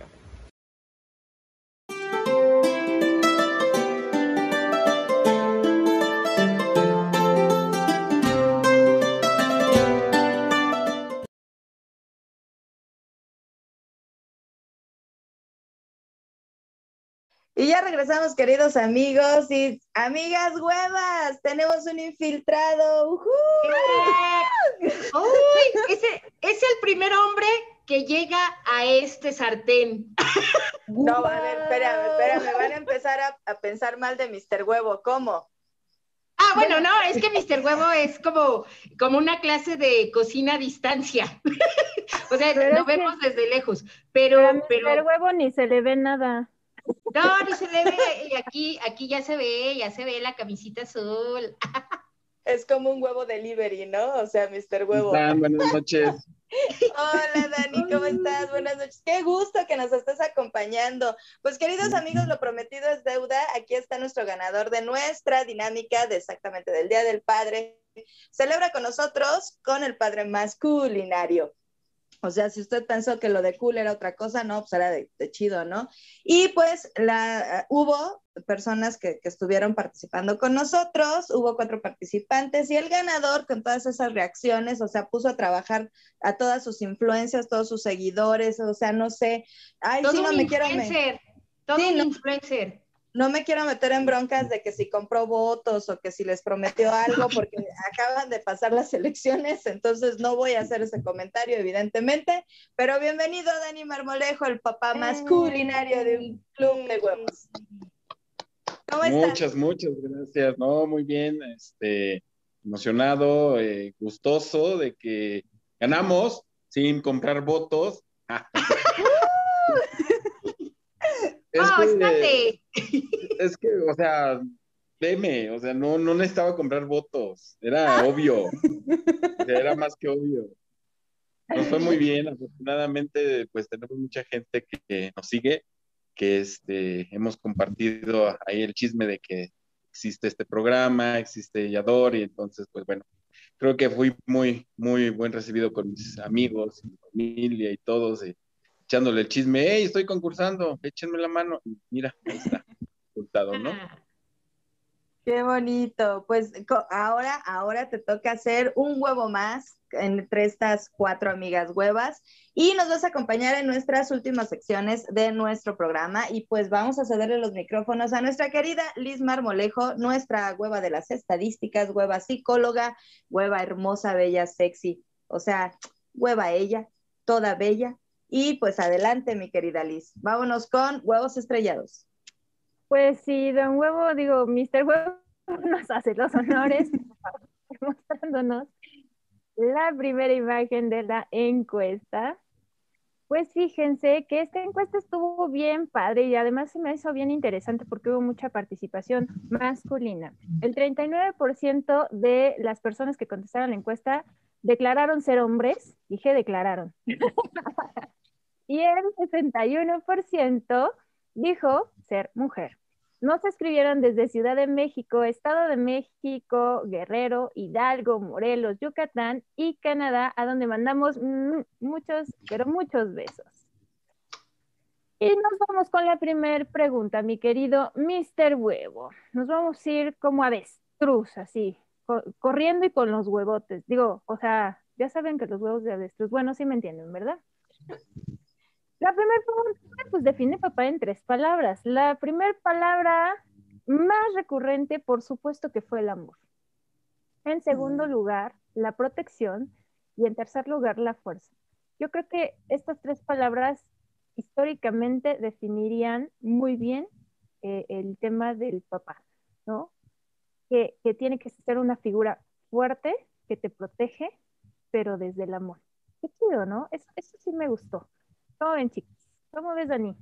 Y ya regresamos, queridos amigos y amigas huevas. Tenemos un infiltrado. ¡Uhú! ¡Eh! ¡Uy! Ese es el primer hombre que llega a este sartén. No, a ver, espérame, espérame. Van a empezar a, a pensar mal de mister Huevo. ¿Cómo? Ah, bueno, no, es que mister Huevo es como, como una clase de cocina a distancia. O sea, Pero lo es que- vemos desde lejos. Pero a Pero, mister pero, Huevo ni se le ve nada. no, ni se le ve. Y aquí, aquí ya se ve, ya se ve la camisita azul. Es como un huevo delivery, ¿no? O sea, mister Huevo. ¿Cómo están? Buenas noches. Hola Dani, ¿cómo estás? Buenas noches. Qué gusto que nos estés acompañando. Pues queridos amigos, lo prometido es deuda. Aquí está nuestro ganador de nuestra dinámica de exactamente del Día del Padre. Celebra con nosotros con el padre más culinario. O sea, si usted pensó que lo de cool era otra cosa, no, pues era de, de chido, ¿no? Y pues la, uh, hubo personas que, que estuvieron participando con nosotros, hubo cuatro participantes y el ganador con todas esas reacciones, o sea, puso a trabajar a todas sus influencias, todos sus seguidores, o sea, no sé. Ay, Todo sí, no un me quiero... influencer, todo Sí, un no. influencer. No me quiero meter en broncas de que si compró votos o que si les prometió algo, porque acaban de pasar las elecciones, entonces no voy a hacer ese comentario, evidentemente. Pero bienvenido, Dani Marmolejo, el papá más culinario de un club de huevos. ¿Cómo estás? Muchas, muchas gracias. No, muy bien, este, emocionado, eh, gustoso de que ganamos sin comprar votos. Es ¡Oh, que, estate! es que, o sea, veme, o sea, no, no necesitaba comprar votos, era obvio, o sea, era más que obvio. Nos fue muy bien, afortunadamente, pues tenemos mucha gente que, que nos sigue, que este, hemos compartido ahí el chisme de que existe este programa, existe Yador, y entonces, pues bueno, creo que fui muy, muy buen recibido con mis amigos, mi familia y todos, y echándole el chisme, hey, estoy concursando, échenme la mano, y mira, ahí está, resultado, ¿no? Qué bonito. Pues co- ahora, ahora te toca hacer un huevo más entre estas cuatro amigas huevas y nos vas a acompañar en nuestras últimas secciones de nuestro programa y pues vamos a cederle los micrófonos a nuestra querida Liz Marmolejo, nuestra hueva de las estadísticas, hueva psicóloga, hueva hermosa, bella, sexy, o sea, hueva ella, toda bella. Y pues adelante, mi querida Liz. Vámonos con huevos estrellados. Pues sí, don Huevo, digo, mister Huevo nos hace los honores mostrándonos la primera imagen de la encuesta. Pues fíjense que esta encuesta estuvo bien padre y además se me hizo bien interesante porque hubo mucha participación masculina. El treinta y nueve por ciento de las personas que contestaron la encuesta declararon ser hombres, dije declararon, y el sesenta y uno por ciento dijo ser mujer. Nos escribieron desde Ciudad de México, Estado de México, Guerrero, Hidalgo, Morelos, Yucatán y Canadá, a donde mandamos mm, muchos, pero muchos besos. Y nos vamos con la primera pregunta, mi querido mister Huevo. Nos vamos a ir como avestruz, así, co- corriendo y con los huevotes. Digo, o sea, ya saben que los huevos de avestruz, bueno, sí me entienden, ¿verdad? La primera pregunta, pues define papá en tres palabras. La primera palabra más recurrente, por supuesto que fue el amor. En segundo lugar, la protección. Y en tercer lugar, la fuerza. Yo creo que estas tres palabras históricamente definirían muy bien eh, el tema del papá, ¿no? Que, que tiene que ser una figura fuerte, que te protege, pero desde el amor. Qué chido, ¿no? Eso, eso sí me gustó. ¿Cómo ven, chicos? ¿Cómo ves, Dani?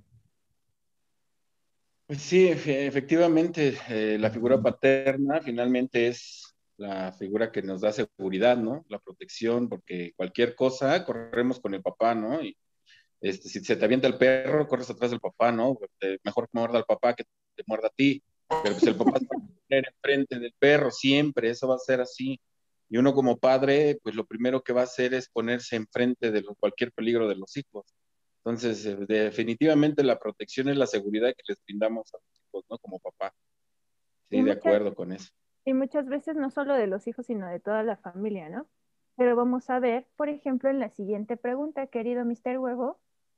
Pues sí, efe- efectivamente, eh, la figura paterna finalmente es la figura que nos da seguridad, ¿no? La protección, porque cualquier cosa corremos con el papá, ¿no? Y este, si se te avienta el perro, corres atrás del papá, ¿no? Te- mejor que muerda al papá que te muerda a ti. Pero pues el papá se va a poner enfrente del perro siempre, eso va a ser así. Y uno como padre, pues lo primero que va a hacer es ponerse enfrente de lo- cualquier peligro de los hijos. Entonces, eh, definitivamente la protección es la seguridad que les brindamos a los hijos, ¿no? Como papá. Y Sí, de muchas, acuerdo con eso. y muchas veces no solo de los hijos, sino de toda la familia, ¿no? Pero vamos a ver, por ejemplo, en la siguiente pregunta, querido mister Huevo,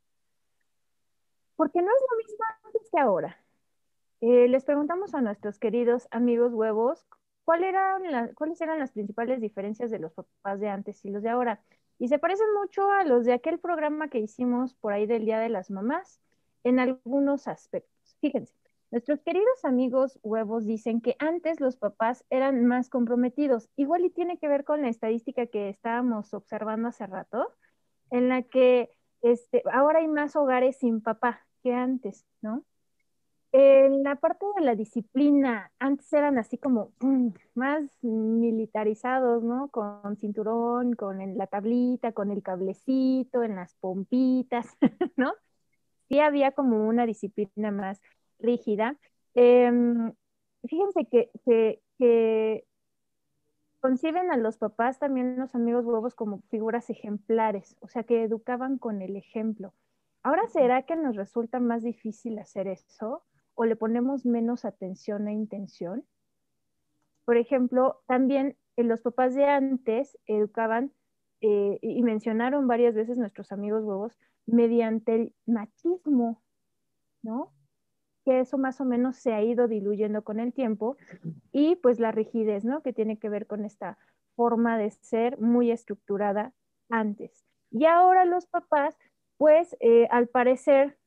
porque no es lo mismo antes que ahora. Eh, les preguntamos a nuestros queridos amigos huevos ¿cuál eran la- cuáles eran las principales diferencias de los papás de antes y los de ahora. Y se parecen mucho a los de aquel programa que hicimos por ahí del Día de las Mamás en algunos aspectos. Fíjense, nuestros queridos amigos huevos dicen que antes los papás eran más comprometidos. Igual y tiene que ver con la estadística que estábamos observando hace rato, en la que este, ahora hay más hogares sin papá que antes, ¿no? En la parte de la disciplina, antes eran así como mm, más militarizados, ¿no? Con cinturón, con el- la tablita, con el cablecito, en las pompitas, ¿no? Sí había como una disciplina más rígida. Em, Fíjense que, que, que conciben a los papás, también los amigos huevos, como figuras ejemplares, o sea, que educaban con el ejemplo. Ahora, ¿será que nos resulta más difícil hacer eso o le ponemos menos atención e intención? Por ejemplo, también eh, los papás de antes educaban eh, y mencionaron varias veces nuestros amigos huevos mediante el machismo, ¿no? Que eso más o menos se ha ido diluyendo con el tiempo y pues la rigidez, ¿no? Que tiene que ver con esta forma de ser muy estructurada antes. Y ahora los papás, pues eh, al parecer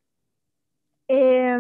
eh,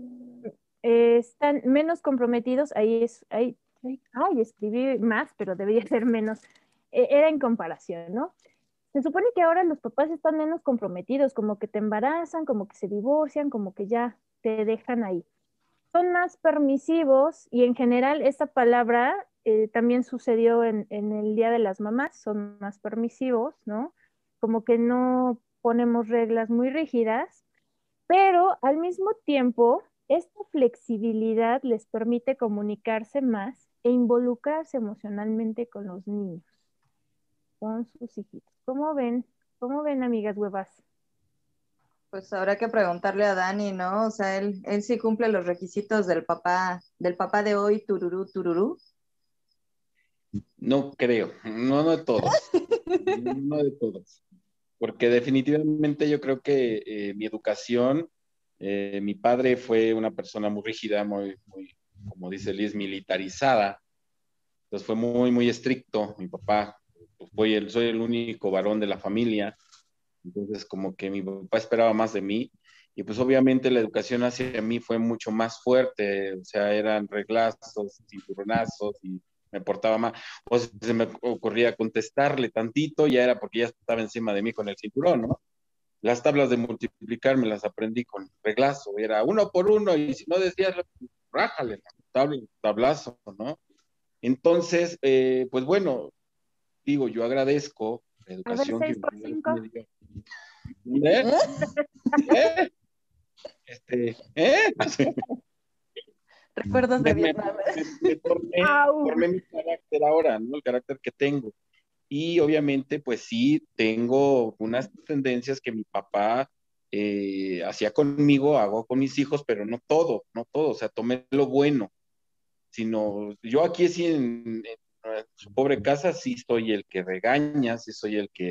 eh, están menos comprometidos, ahí es, ahí, ay, ay, escribí más, pero debería ser menos, eh, era en comparación, ¿no? Se supone que ahora los papás están menos comprometidos, como que te embarazan, como que se divorcian, como que ya te dejan ahí. Son más permisivos y en general esta palabra eh, también sucedió en, en el Día de las Mamás, son más permisivos, ¿no? Como que no ponemos reglas muy rígidas, pero al mismo tiempo esta flexibilidad les permite comunicarse más e involucrarse emocionalmente con los niños, con sus hijitos. ¿Cómo ven? ¿Cómo ven, amigas huevas? Pues habrá que preguntarle a Dani, ¿no? O sea, él, él sí cumple los requisitos del papá, del papá de hoy, tururú, tururú. No creo, no, no de todos, no de todos. Porque definitivamente yo creo que eh, mi educación, eh, mi padre fue una persona muy rígida, muy, muy, como dice Liz, militarizada. Entonces fue muy, muy estricto. Mi papá, pues, fue el, soy el único varón de la familia. Entonces como que mi papá esperaba más de mí. Y pues obviamente la educación hacia mí fue mucho más fuerte. O sea, eran reglazos, cinturonazos y me portaba mal. O si se me ocurría contestarle tantito, ya era porque ya estaba encima de mí con el cinturón, ¿no? Las tablas de multiplicar me las aprendí con reglazo, era uno por uno y si no decías, rájale, tabla, tablazo, ¿no? Entonces, eh, pues bueno, digo, yo agradezco la A ver, educación que seis mi por padre cinco. me dio. ¿Eh? ¿Eh? Este, ¿eh? Recuerdos de Me, me, Vietnam. me, me formé, Au. formé mi carácter ahora, ¿no? El carácter que tengo. Y obviamente, pues sí, tengo unas tendencias que mi papá eh, hacía conmigo, hago con mis hijos, pero no todo, no todo, o sea, tomé lo bueno, sino yo aquí sí en, en su pobre casa sí soy el que regaña, sí soy el que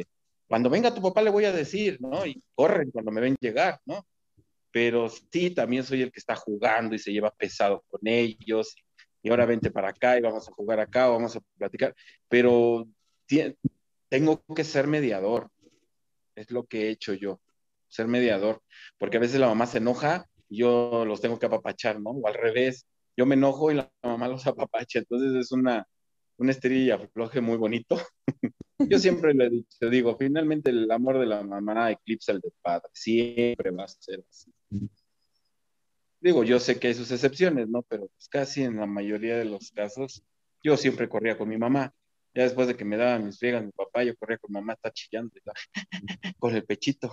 cuando venga tu papá le voy a decir, ¿no? Y corren cuando me ven llegar, ¿no? Pero sí, también soy el que está jugando y se lleva pesado con ellos, y ahora vente para acá y vamos a jugar acá, vamos a platicar, pero tengo que ser mediador, es lo que he hecho yo, ser mediador, porque a veces la mamá se enoja y yo los tengo que apapachar, ¿no? O al revés, yo me enojo y la mamá los apapacha, entonces es una, una estira y afloje muy bonito. Yo siempre le he dicho, digo, finalmente el amor de la mamá eclipsa el del padre, siempre va a ser así. Digo, yo sé que hay sus excepciones, ¿no? Pero pues casi en la mayoría de los casos, yo siempre corría con mi mamá. Ya después de que me daban mis friegas mi papá, yo corría con mi mamá, está chillando, con el pechito.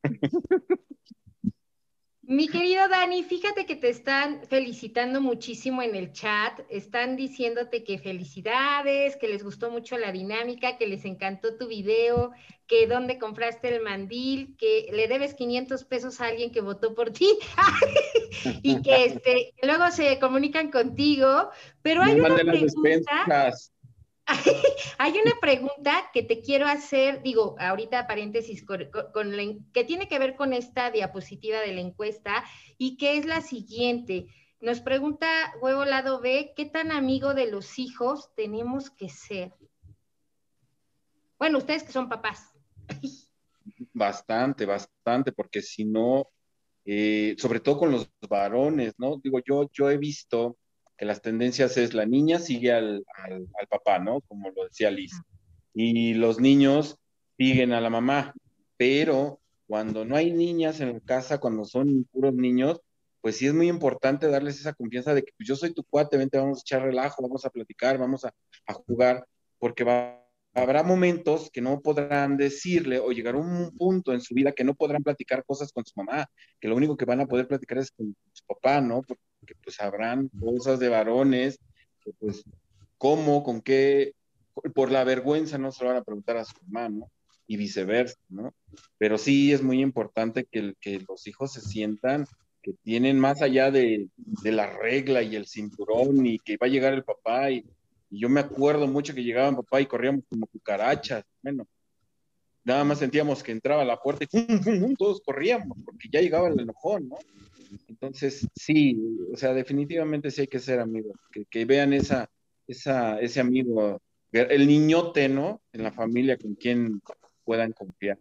Mi querido Dani, fíjate que te están felicitando muchísimo en el chat, están diciéndote que felicidades, que les gustó mucho la dinámica, que les encantó tu video, que dónde compraste el mandil, que le debes quinientos pesos a alguien que votó por ti y que este, luego se comunican contigo, pero hay Me una mandé las pregunta... despensas. Hay una pregunta que te quiero hacer, digo, ahorita paréntesis, con, con la, que tiene que ver con esta diapositiva de la encuesta y que es la siguiente. Nos pregunta Huevo Lado B, ¿qué tan amigo de los hijos tenemos que ser? Bueno, ustedes que son papás. Bastante, bastante, porque si no, eh, sobre todo con los varones, ¿no? Digo, yo, yo he visto que las tendencias es la niña sigue al, al, al papá, ¿no? Como lo decía Liz. Y los niños siguen a la mamá, pero cuando no hay niñas en la casa, cuando son puros niños, pues sí es muy importante darles esa confianza de que pues, yo soy tu cuate, vente, vamos a echar relajo, vamos a platicar, vamos a, a jugar, porque va, habrá momentos que no podrán decirle o llegar a un punto en su vida que no podrán platicar cosas con su mamá, que lo único que van a poder platicar es con su papá, ¿no? Porque pues habrán cosas de varones, que pues cómo, con qué, por la vergüenza no se lo van a preguntar a su mamá, ¿no? Y viceversa, ¿no? Pero sí es muy importante que, que los hijos se sientan que tienen más allá de, de la regla y el cinturón y que va a llegar el papá y, y yo me acuerdo mucho que llegaba mi papá y corríamos como cucarachas, bueno, nada más sentíamos que entraba a la puerta y ¡fum, fum, fum! Todos corríamos porque ya llegaba el enojón, ¿no? Entonces, sí, o sea, definitivamente sí hay que ser amigos, que, que vean esa, esa, ese amigo, el niñote, ¿no? En la familia con quien puedan confiar.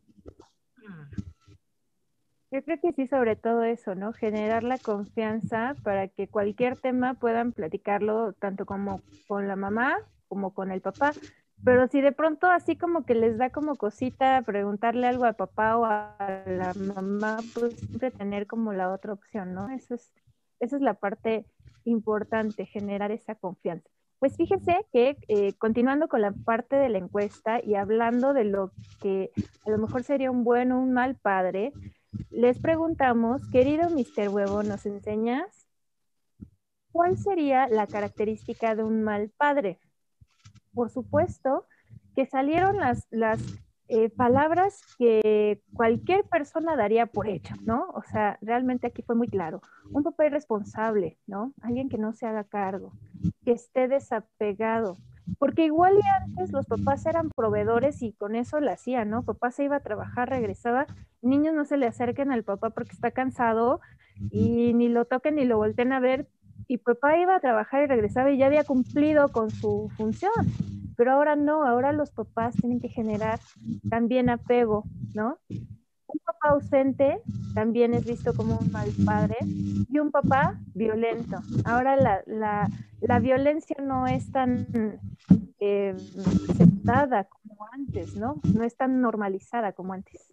Yo creo que sí, sobre todo eso, ¿no? Generar la confianza para que cualquier tema puedan platicarlo tanto como con la mamá como con el papá. Pero si de pronto así como que les da como cosita preguntarle algo al papá o a la mamá, pues siempre tener como la otra opción, ¿no? Eso es, esa es la parte importante, generar esa confianza. Pues fíjense que eh, continuando con la parte de la encuesta y hablando de lo que a lo mejor sería un buen o un mal padre, les preguntamos, querido mister Huevo, ¿nos enseñas cuál sería la característica de un mal padre? Por supuesto que salieron las, las eh, palabras que cualquier persona daría por hecho, ¿no? O sea, realmente aquí fue muy claro. Un papá irresponsable, ¿no? Alguien que no se haga cargo, que esté desapegado. Porque igual y antes los papás eran proveedores y con eso lo hacían, ¿no? Papá se iba a trabajar, regresaba, niños no se le acerquen al papá porque está cansado y ni lo toquen ni lo volteen a ver, y papá iba a trabajar y regresaba y ya había cumplido con su función. Pero ahora no, ahora los papás tienen que generar también apego, ¿no? Un papá ausente también es visto como un mal padre y un papá violento. Ahora la, la, la violencia no es tan eh, aceptada como antes, ¿no? No es tan normalizada como antes.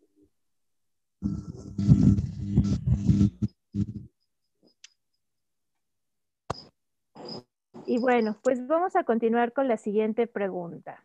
Y bueno, pues vamos a continuar con la siguiente pregunta.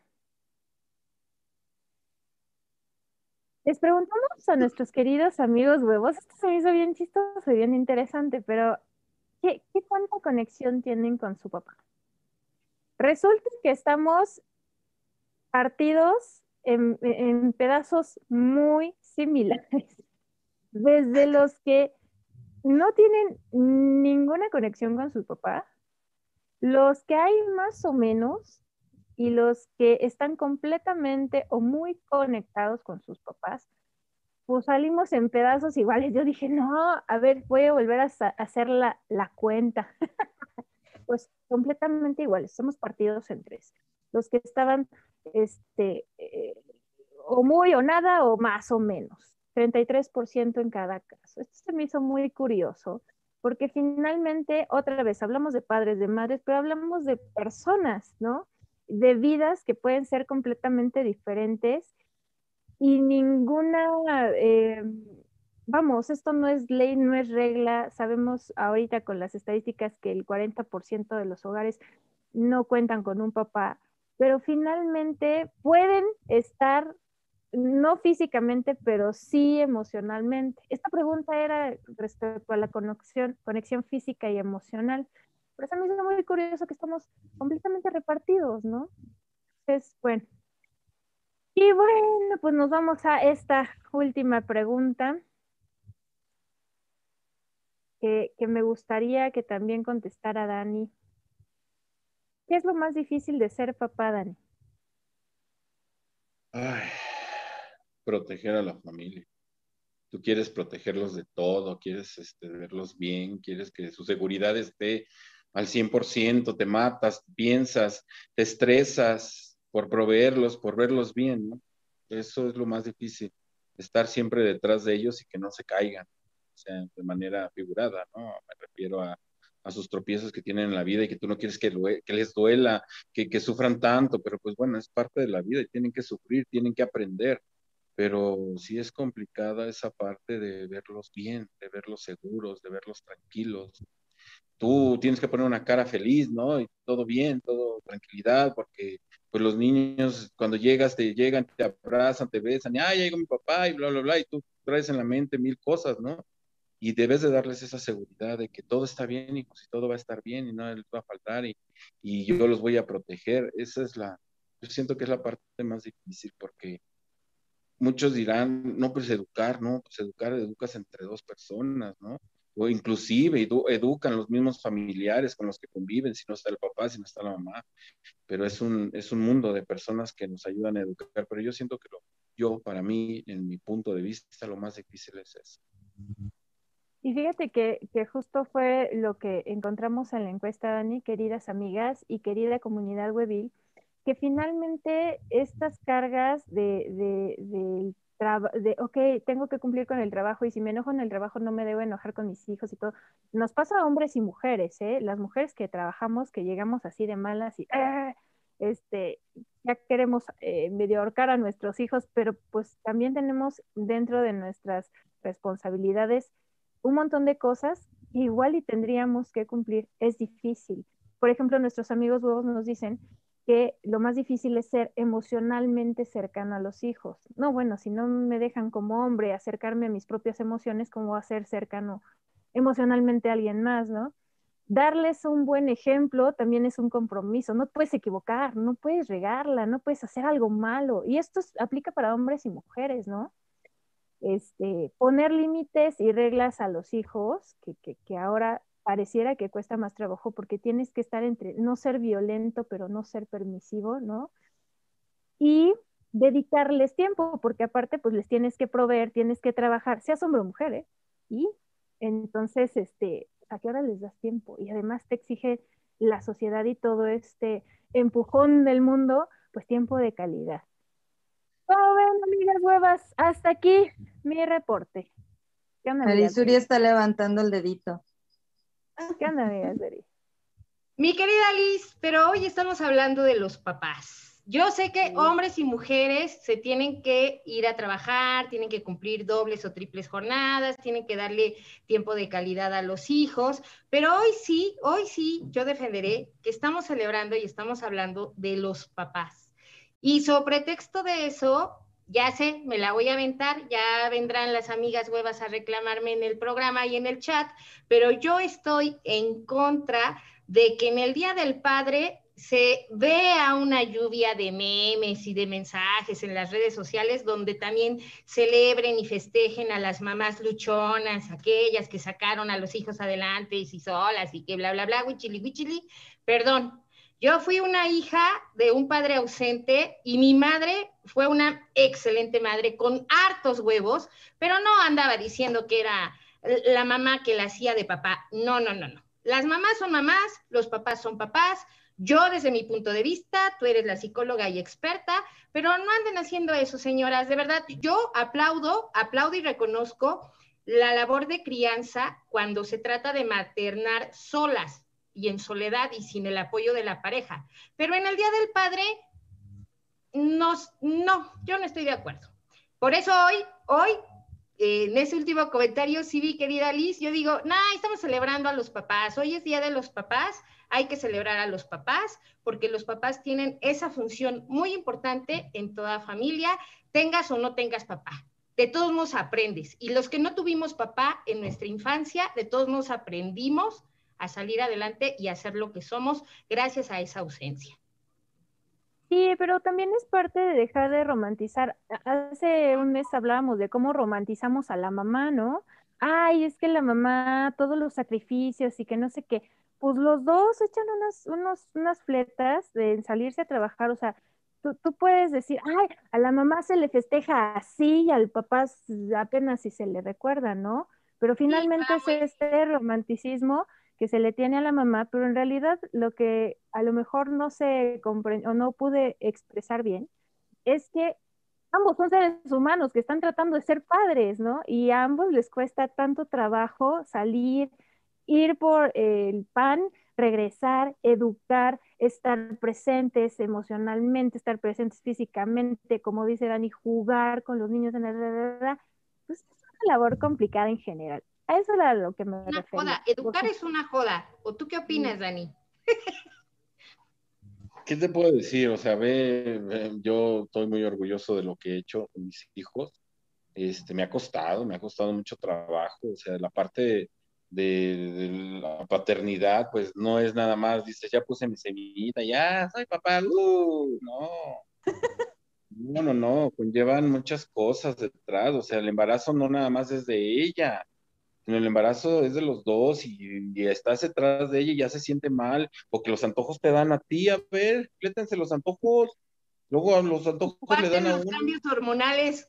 Les preguntamos a nuestros queridos amigos huevos, esto se me hizo bien chistoso y bien interesante, pero ¿qué, qué tanta conexión tienen con su papá? Resulta que estamos partidos en, en pedazos muy similares, desde los que no tienen ninguna conexión con su papá, los que hay más o menos, y los que están completamente o muy conectados con sus papás, pues salimos en pedazos iguales. Yo dije, no, a ver, voy a volver a, a hacer la, la cuenta. Pues completamente iguales, somos partidos en tres. Los que estaban, este, eh, o muy o nada, o más o menos, treinta y tres por ciento en cada caso. Esto se me hizo muy curioso, porque finalmente, otra vez, hablamos de padres, de madres, pero hablamos de personas, ¿no? De vidas que pueden ser completamente diferentes y ninguna, eh, vamos, esto no es ley, no es regla. Sabemos ahorita con las estadísticas que el cuarenta por ciento de los hogares no cuentan con un papá, pero finalmente pueden estar, no físicamente, pero sí emocionalmente. Esta pregunta era respecto a la conexión, conexión física y emocional. Por eso me hizo muy curioso que estamos completamente repartidos, ¿no? Entonces, bueno. Y bueno, pues nos vamos a esta última pregunta que, que me gustaría que también contestara Dani. ¿Qué es lo más difícil de ser papá, Dani? Ay, proteger a la familia. Tú quieres protegerlos de todo, quieres este, verlos bien, quieres que su seguridad esté al cien por ciento, te matas, piensas, te estresas por proveerlos, por verlos bien, ¿no? Eso es lo más difícil, estar siempre detrás de ellos y que no se caigan, o sea, de manera figurada, ¿no? Me refiero a, a sus tropiezos que tienen en la vida y que tú no quieres que, que les duela, que, que sufran tanto, pero pues bueno, es parte de la vida y tienen que sufrir, tienen que aprender. Pero sí es complicada esa parte de verlos bien, de verlos seguros, de verlos tranquilos. Tú tienes que poner una cara feliz, ¿no? Y todo bien, todo tranquilidad, porque pues los niños cuando llegas te llegan, te abrazan, te besan, y ah, ya llegó mi papá y bla, bla, bla, y tú traes en la mente mil cosas, ¿no? Y debes de darles esa seguridad de que todo está bien y pues todo va a estar bien y no les va a faltar y, y yo los voy a proteger. Esa es la, yo siento que es la parte más difícil porque muchos dirán, no, pues educar, no, pues educar, educas entre dos personas, ¿no? O inclusive edu educan los mismos familiares con los que conviven, si no está el papá, si no está la mamá, pero es un, es un mundo de personas que nos ayudan a educar, pero yo siento que lo, yo, para mí, en mi punto de vista, lo más difícil es eso. Y fíjate que, que justo fue lo que encontramos en la encuesta, Dani, queridas amigas y querida comunidad Webil, que finalmente estas cargas de, de, de, de, ok, tengo que cumplir con el trabajo y si me enojo en el trabajo no me debo enojar con mis hijos y todo, nos pasa a hombres y mujeres, ¿eh? Las mujeres que trabajamos, que llegamos así de malas y ¡ah! este, ya queremos eh, medio ahorcar a nuestros hijos, pero pues también tenemos dentro de nuestras responsabilidades un montón de cosas que igual y tendríamos que cumplir. Es difícil. Por ejemplo, nuestros amigos huevos nos dicen que lo más difícil es ser emocionalmente cercano a los hijos. No, bueno, si no me dejan como hombre acercarme a mis propias emociones, ¿cómo voy a ser cercano emocionalmente a alguien más, no? Darles un buen ejemplo también es un compromiso. No puedes equivocar, no puedes regarla, no puedes hacer algo malo. Y esto es, aplica para hombres y mujeres, ¿no? Este, poner límites y reglas a los hijos, que, que, que ahora pareciera que cuesta más trabajo porque tienes que estar entre no ser violento, pero no ser permisivo, ¿no? Y dedicarles tiempo, porque aparte pues les tienes que proveer, tienes que trabajar, seas hombre o mujer, ¿eh? Y entonces, este, ¿a qué hora les das tiempo? Y además te exige la sociedad y todo este empujón del mundo, pues tiempo de calidad. Oh, bueno, amigas huevas, hasta aquí mi reporte. ¿Qué onda, Marisuri está levantando el dedito. ¿Qué onda, amigas, Beri? Mi querida Liz, pero hoy estamos hablando de los papás. Yo sé que hombres y mujeres se tienen que ir a trabajar, tienen que cumplir dobles o triples jornadas, tienen que darle tiempo de calidad a los hijos, pero hoy sí, hoy sí, yo defenderé que estamos celebrando y estamos hablando de los papás. Y sobre pretexto de eso, ya sé, me la voy a aventar, ya vendrán las amigas huevas a reclamarme en el programa y en el chat, pero yo estoy en contra de que en el Día del Padre se vea una lluvia de memes y de mensajes en las redes sociales donde también celebren y festejen a las mamás luchonas, aquellas que sacaron a los hijos adelante y si solas y que bla, bla, bla, huichili, huichili. Perdón, Yo fui una hija de un padre ausente y mi madre fue una excelente madre con hartos huevos, pero no andaba diciendo que era la mamá que la hacía de papá. No, no, no, no. Las mamás son mamás, los papás son papás. Yo desde mi punto de vista, tú eres la psicóloga y experta, pero no anden haciendo eso, señoras. De verdad, yo aplaudo, aplaudo y reconozco la labor de crianza cuando se trata de maternar solas y en soledad y sin el apoyo de la pareja. Pero en el Día del Padre, no, no, yo no estoy de acuerdo. Por eso hoy, hoy, eh, en ese último comentario, sí vi, querida Liz, yo digo, nah, estamos celebrando a los papás, hoy es Día de los Papás, hay que celebrar a los papás, porque los papás tienen esa función muy importante en toda familia, tengas o no tengas papá. De todos modos aprendes. Y los que no tuvimos papá en nuestra infancia, de todos modos aprendimos a salir adelante y a ser lo que somos gracias a esa ausencia. Sí, pero también es parte de dejar de romantizar. Hace un mes hablábamos de cómo romantizamos a la mamá, ¿no? Ay, es que la mamá, todos los sacrificios y que no sé qué. Pues los dos echan unas, unos, unas fletas de salirse a trabajar, o sea, tú, tú puedes decir, ay, a la mamá se le festeja así y al papá apenas si se le recuerda, ¿no? Pero finalmente es este romanticismo que se le tiene a la mamá, pero en realidad lo que a lo mejor no se comprendió o no pude expresar bien es que ambos son seres humanos que están tratando de ser padres, ¿no? Y a ambos les cuesta tanto trabajo salir, ir por el pan, regresar, educar, estar presentes emocionalmente, estar presentes físicamente, como dice Dani, jugar con los niños en la... Pues es una labor complicada en general. A eso era lo que me Una refería. joda, educar es una joda. ¿O tú qué opinas, Dani? ¿Qué te puedo decir? O sea, ve, ve, yo estoy muy orgulloso de lo que he hecho con mis hijos. Este, me ha costado, me ha costado mucho trabajo. O sea, la parte de, de, de la paternidad, pues no es nada más, dices, ya puse mi semillita, ya soy papá, uh, no. No, no, no, conllevan muchas cosas detrás. O sea, el embarazo no nada más es de ella, sino el embarazo es de los dos y, y estás detrás de ella y ya se siente mal, o que los antojos te dan a ti, a ver, flétense los antojos, luego a los antojos le dan Aguanten a los uno. cambios hormonales.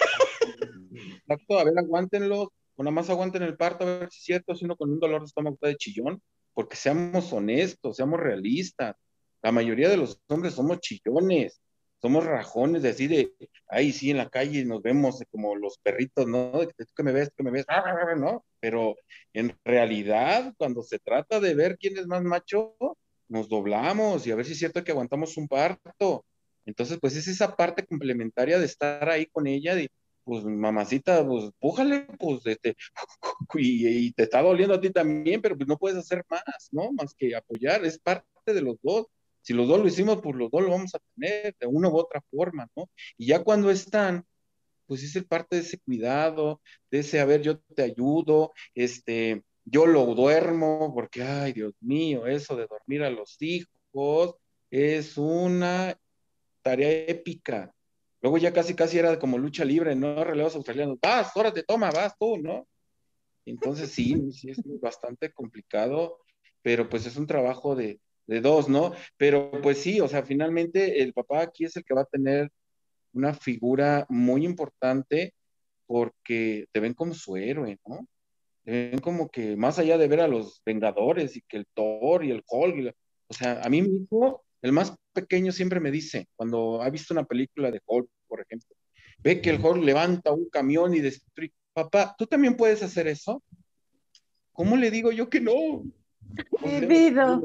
Exacto, a ver, aguántenlos, o nada más aguanten el parto, a ver si es cierto, si uno con un dolor de estómago está de chillón, porque seamos honestos, seamos realistas. La mayoría de los hombres somos chillones, somos rajones, de así de, ay, sí, en la calle nos vemos como los perritos, ¿no? De que tú que me ves, tú que me ves, ¿no? Pero en realidad, cuando se trata de ver quién es más macho, nos doblamos y a ver si es cierto que aguantamos un parto. Entonces, pues es esa parte complementaria de estar ahí con ella, de, pues mamacita, pues pújale, pues este, y, y te está doliendo a ti también, pero pues no puedes hacer más, ¿no? Más que apoyar, es parte de los dos. Si los dos lo hicimos, pues los dos lo vamos a tener de una u otra forma, ¿no? Y ya cuando están, pues es el parte de ese cuidado, de ese, a ver, yo te ayudo, este, yo lo duermo, porque, ay, Dios mío, eso de dormir a los hijos es una tarea épica. Luego ya casi, casi era como lucha libre, ¿no? Relevos australianos, vas, ahora te toma, vas tú, ¿no? Entonces sí, sí es bastante complicado, pero pues es un trabajo de, de dos, ¿no? Pero pues sí, o sea, finalmente el papá aquí es el que va a tener una figura muy importante porque te ven como su héroe, ¿no? Te ven como que más allá de ver a los Vengadores y que el Thor y el Hulk, y la- o sea, a mí mi hijo, el más pequeño, siempre me dice, cuando ha visto una película de Hulk, por ejemplo, ve que el Hulk levanta un camión y destruye. Papá, ¿tú también puedes hacer eso? ¿Cómo le digo yo que no? O sea, Vivido.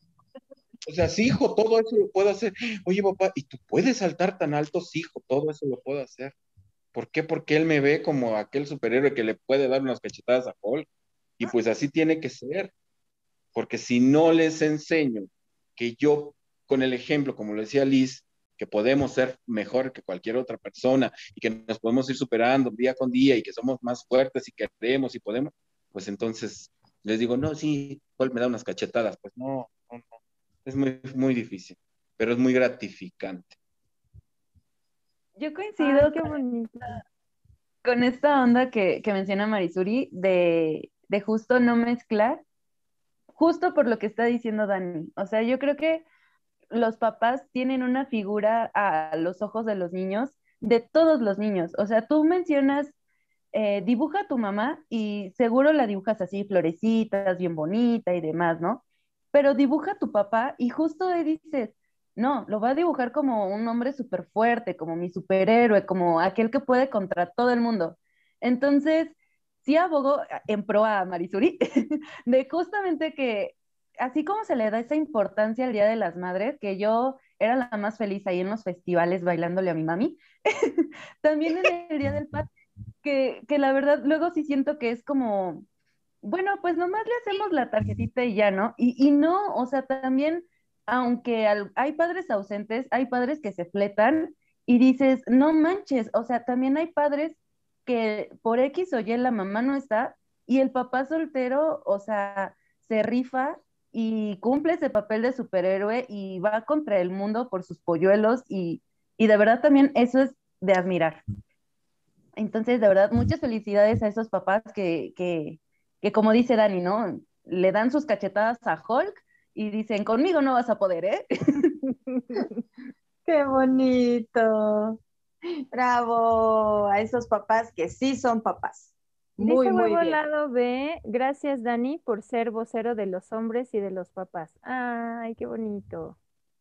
o sea, sí, hijo, todo eso lo puedo hacer. Oye, papá, ¿y tú puedes saltar tan alto? Sí, hijo, todo eso lo puedo hacer. ¿Por qué? Porque él me ve como aquel superhéroe que le puede dar unas cachetadas a Hulk. Y pues así tiene que ser. Porque si no les enseño que yo, con el ejemplo, como lo decía Liz, que podemos ser mejor que cualquier otra persona y que nos podemos ir superando día con día y que somos más fuertes y queremos y podemos, pues entonces les digo, no, sí, Hulk me da unas cachetadas. Pues no, no, no. Es muy, muy difícil, pero es muy gratificante. Yo coincido Ay, qué bonito. con esta onda que, que menciona Marisuri de, de justo no mezclar, justo por lo que está diciendo Dani. O sea, yo creo que los papás tienen una figura a los ojos de los niños, de todos los niños. O sea, tú mencionas, eh, dibuja a tu mamá y seguro la dibujas así, florecitas, bien bonita y demás, ¿no? Pero dibuja a tu papá y justo ahí dices, no, lo va a dibujar como un hombre súper fuerte, como mi superhéroe, como aquel que puede contra todo el mundo. Entonces, sí abogo en pro a Marisuri de justamente que, así como se le da esa importancia al Día de las Madres, que yo era la más feliz ahí en los festivales bailándole a mi mami, también en el Día del Padre, que, que la verdad luego sí siento que es como, bueno, pues nomás le hacemos la tarjetita y ya, ¿no? Y, y no, o sea, también, aunque al- hay padres ausentes, hay padres que se fletan y dices, no manches, o sea, también hay padres que por X o Y la mamá no está y el papá soltero, o sea, se rifa y cumple ese papel de superhéroe y va contra el mundo por sus polluelos y, y de verdad también eso es de admirar. Entonces, de verdad, muchas felicidades a esos papás que, que, que como dice Dani, ¿no? Le dan sus cachetadas a Hulk y dicen, conmigo no vas a poder, ¿eh? Qué bonito. Bravo a esos papás que sí son papás. Muy, Dice muy Huevo bien. Lado B, gracias Dani por ser vocero de los hombres y de los papás. Ay, qué bonito.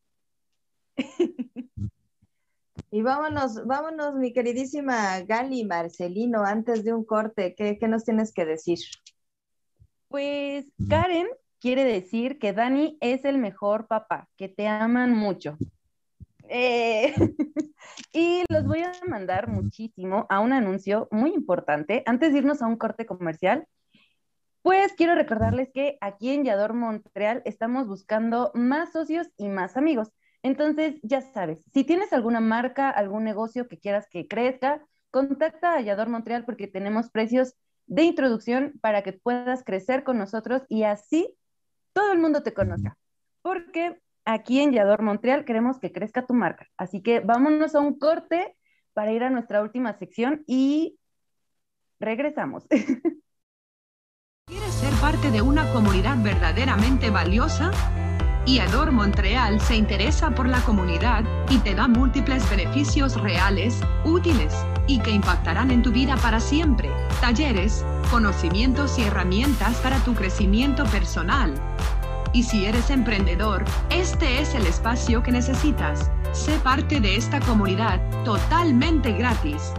Y vámonos, vámonos, mi queridísima Gali Marcelino, antes de un corte, ¿qué, qué nos tienes que decir? Pues Karen quiere decir que Dani es el mejor papá, que te aman mucho. Eh, y los voy a mandar muchísimo a un anuncio muy importante. Antes de irnos a un corte comercial, pues quiero recordarles que aquí en Yador Montreal estamos buscando más socios y más amigos. Entonces, ya sabes, si tienes alguna marca, algún negocio que quieras que crezca, contacta a Yador Montreal porque tenemos precios de introducción para que puedas crecer con nosotros y así todo el mundo te conozca. Porque aquí en Yador Montreal queremos que crezca tu marca. Así que vámonos a un corte para ir a nuestra última sección y regresamos. ¿Quieres ser parte de una comunidad verdaderamente valiosa? Yador Montreal se interesa por la comunidad y te da múltiples beneficios reales, útiles y que impactarán en tu vida para siempre. Talleres, conocimientos y herramientas para tu crecimiento personal. Y si eres emprendedor, este es el espacio que necesitas. Sé parte de esta comunidad totalmente gratis.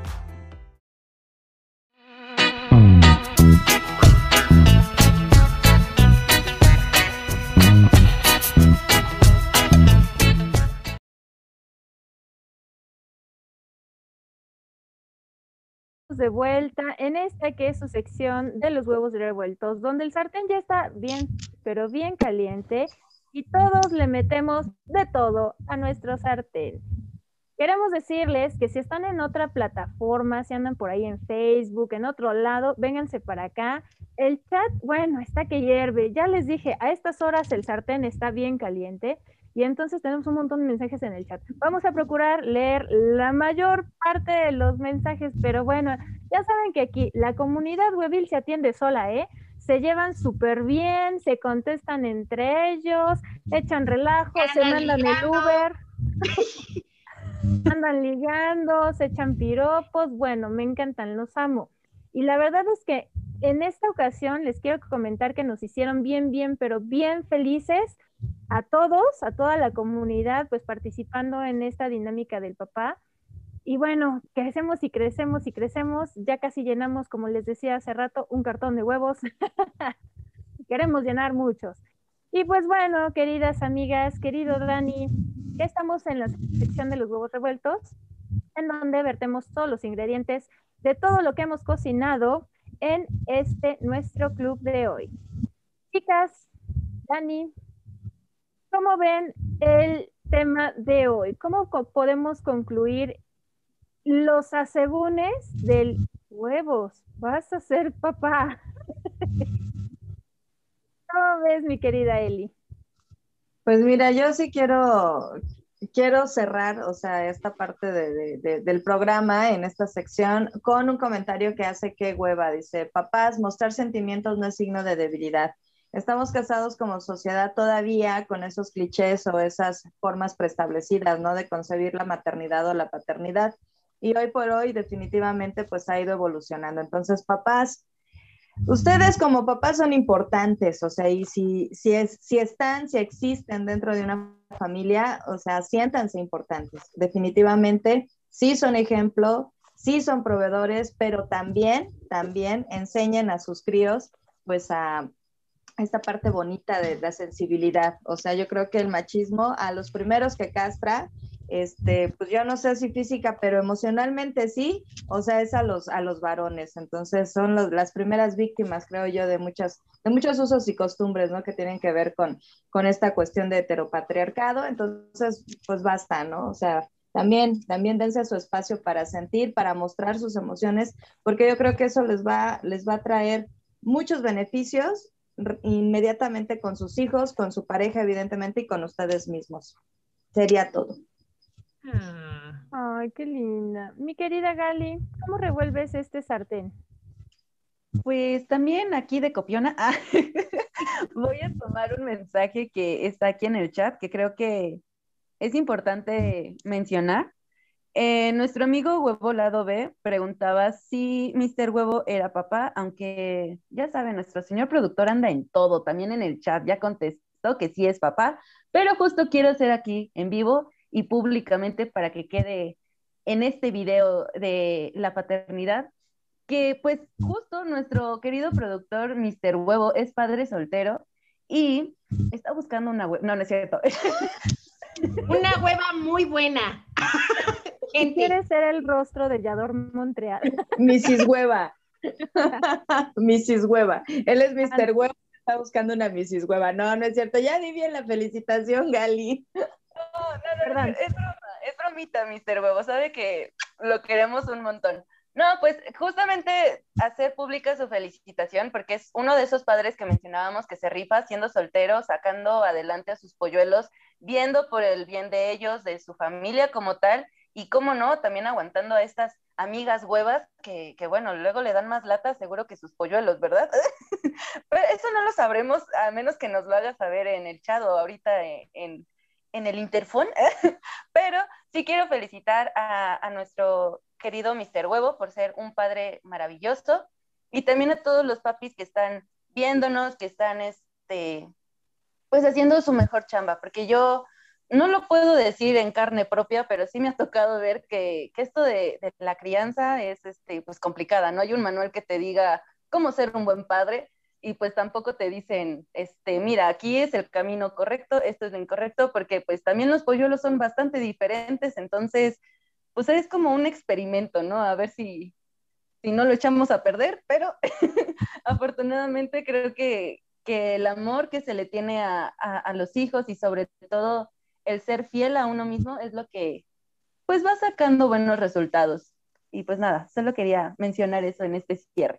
De vuelta en esta que es su sección de los huevos revueltos, donde el sartén ya está bien, pero bien caliente y todos le metemos de todo a nuestro sartén. Queremos decirles que si están en otra plataforma, si andan por ahí en Facebook, en otro lado, vénganse para acá. El chat, bueno, está que hierve. Ya les dije, a estas horas el sartén está bien caliente. Y entonces tenemos un montón de mensajes en el chat. Vamos a procurar leer la mayor parte de los mensajes, pero bueno, ya saben que aquí la comunidad Huevil se atiende sola, ¿eh? Se llevan súper bien, se contestan entre ellos, echan relajo, se mandan ligando. El Uber, andan ligando, se echan piropos, bueno, me encantan, los amo. Y la verdad es que en esta ocasión les quiero comentar que nos hicieron bien, bien, pero bien felices a todos, a toda la comunidad, pues participando en esta dinámica del papá. Y bueno, crecemos y crecemos y crecemos, ya casi llenamos, como les decía hace rato, un cartón de huevos. Queremos llenar muchos. Y pues bueno, queridas amigas, querido Dani, ya estamos en la sección de los huevos revueltos, en donde vertemos todos los ingredientes de todo lo que hemos cocinado en este nuestro club de hoy. Chicas, Dani, ¿cómo ven el tema de hoy? ¿Cómo co- podemos concluir los asegúnes del huevos? Vas a ser papá. ¿Cómo ves, mi querida Eli? Pues mira, yo sí quiero, quiero cerrar, o sea, esta parte de, de- de- del programa en esta sección con un comentario que hace que hueva. Dice, papás, mostrar sentimientos no es signo de debilidad. estamos casados como sociedad todavía con esos clichés o esas formas preestablecidas, ¿no? De concebir la maternidad o la paternidad. Y hoy por hoy definitivamente pues ha ido evolucionando. Entonces, papás, ustedes como papás son importantes, o sea, y si, si, es, si están, si existen dentro de una familia, o sea, siéntanse importantes. Definitivamente sí son ejemplo, sí son proveedores, pero también, también enseñen a sus críos pues a esta parte bonita de la sensibilidad. O sea, yo creo que el machismo a los primeros que castra, este, pues yo no sé si física, pero emocionalmente sí, o sea, es a los, a los varones. Entonces son los, las primeras víctimas, creo yo, de muchas, de muchos usos y costumbres, ¿no? Que tienen que ver con, con esta cuestión de heteropatriarcado. Entonces, pues basta, ¿no? O sea, también, también dense su espacio para sentir, para mostrar sus emociones, porque yo creo que eso les va, les va a traer muchos beneficios inmediatamente con sus hijos, con su pareja, evidentemente, y con ustedes mismos. Sería todo. Ay, qué linda. Mi querida Gali, ¿cómo revuelves este sartén? Pues también aquí de copiona, ah, voy a tomar un mensaje que está aquí en el chat, que creo que es importante mencionar. Eh, nuestro amigo Huevo Lado B preguntaba si míster Huevo era papá, aunque ya saben, nuestro señor productor anda en todo, también en el chat ya contestó que sí es papá, pero justo quiero hacer aquí en vivo y públicamente para que quede en este video de la paternidad, que pues justo nuestro querido productor míster Huevo es padre soltero y está buscando una hueva, no, no es cierto. Una hueva muy buena. Quiere ser el rostro de Yador Montreal. missus Hueva. missus Hueva. Él es míster Hueva, está buscando una missus Hueva. No, no es cierto. Ya di bien la felicitación, Gali. No, no, no, es broma, es bromita, míster Huevo. Sabe que lo queremos un montón. No, pues justamente hacer pública su felicitación, porque es uno de esos padres que mencionábamos que se rifa siendo soltero, sacando adelante a sus polluelos, viendo por el bien de ellos, de su familia como tal, y cómo no, también aguantando a estas amigas huevas que, que bueno, luego le dan más lata seguro que sus polluelos, ¿verdad? Pero eso no lo sabremos a menos que nos lo haga saber en el chat o ahorita en, en, en el interfón. Pero sí quiero felicitar a, a nuestro querido míster Huevo por ser un padre maravilloso y también a todos los papis que están viéndonos, que están este, pues haciendo su mejor chamba, porque yo no lo puedo decir en carne propia, pero sí me ha tocado ver que, que esto de, de la crianza es este, pues complicada, no hay un manual que te diga cómo ser un buen padre y pues tampoco te dicen, este, mira, aquí es el camino correcto, esto es lo incorrecto, porque pues también los polluelos son bastante diferentes, entonces pues es como un experimento, ¿no? A ver si, si no lo echamos a perder, pero afortunadamente creo que, que el amor que se le tiene a, a, a los hijos y sobre todo el ser fiel a uno mismo es lo que pues va sacando buenos resultados. Y pues nada, solo quería mencionar eso en este cierre.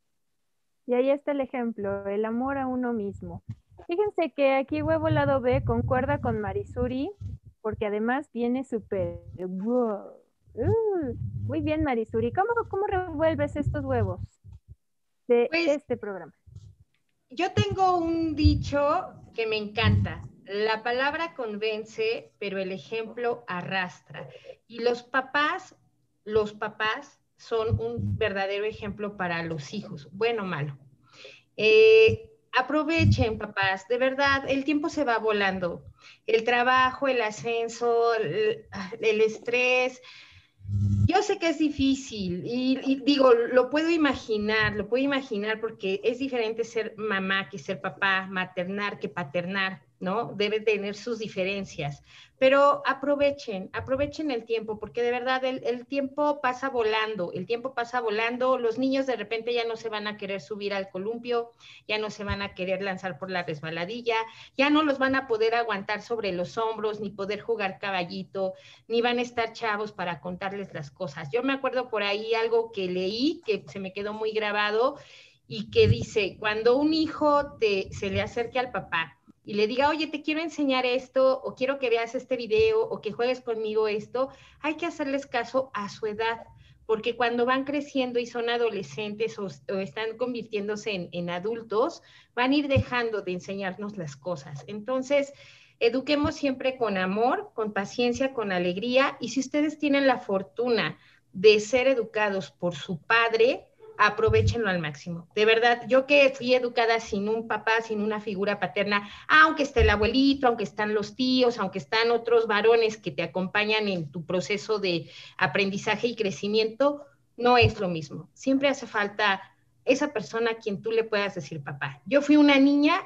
Y ahí está el ejemplo, el amor a uno mismo. Fíjense que aquí Huevo Lado B concuerda con Marisuri, porque además viene súper... Wow. Uh, muy bien, Marisuri. ¿Cómo, ¿Cómo revuelves estos huevos de pues, este programa? Yo tengo un dicho que me encanta. La palabra convence, pero el ejemplo arrastra. Y los papás, los papás son un verdadero ejemplo para los hijos, bueno o malo. Eh, aprovechen, papás, de verdad, el tiempo se va volando. El trabajo, el ascenso, el, el estrés. Yo sé que es difícil y, y digo, lo puedo imaginar, lo puedo imaginar porque es diferente ser mamá que ser papá, maternar que paternar, ¿no? Debe tener sus diferencias, pero aprovechen, aprovechen el tiempo, porque de verdad el, el tiempo pasa volando, el tiempo pasa volando, los niños de repente ya no se van a querer subir al columpio, ya no se van a querer lanzar por la resbaladilla, ya no los van a poder aguantar sobre los hombros, ni poder jugar caballito, ni van a estar chavos para contarles las cosas. Yo me acuerdo por ahí algo que leí, que se me quedó muy grabado, y que dice, cuando un hijo te, se le acerque al papá, y le diga, oye, te quiero enseñar esto, o quiero que veas este video, o que juegues conmigo esto, hay que hacerles caso a su edad, porque cuando van creciendo y son adolescentes o, o están convirtiéndose en, en adultos, van a ir dejando de enseñarnos las cosas. Entonces, eduquemos siempre con amor, con paciencia, con alegría, y si ustedes tienen la fortuna de ser educados por su padre, aprovechenlo al máximo. De verdad, yo que fui educada sin un papá, sin una figura paterna, aunque esté el abuelito, aunque están los tíos, aunque están otros varones que te acompañan en tu proceso de aprendizaje y crecimiento, no es lo mismo. Siempre hace falta esa persona a quien tú le puedas decir papá. Yo fui una niña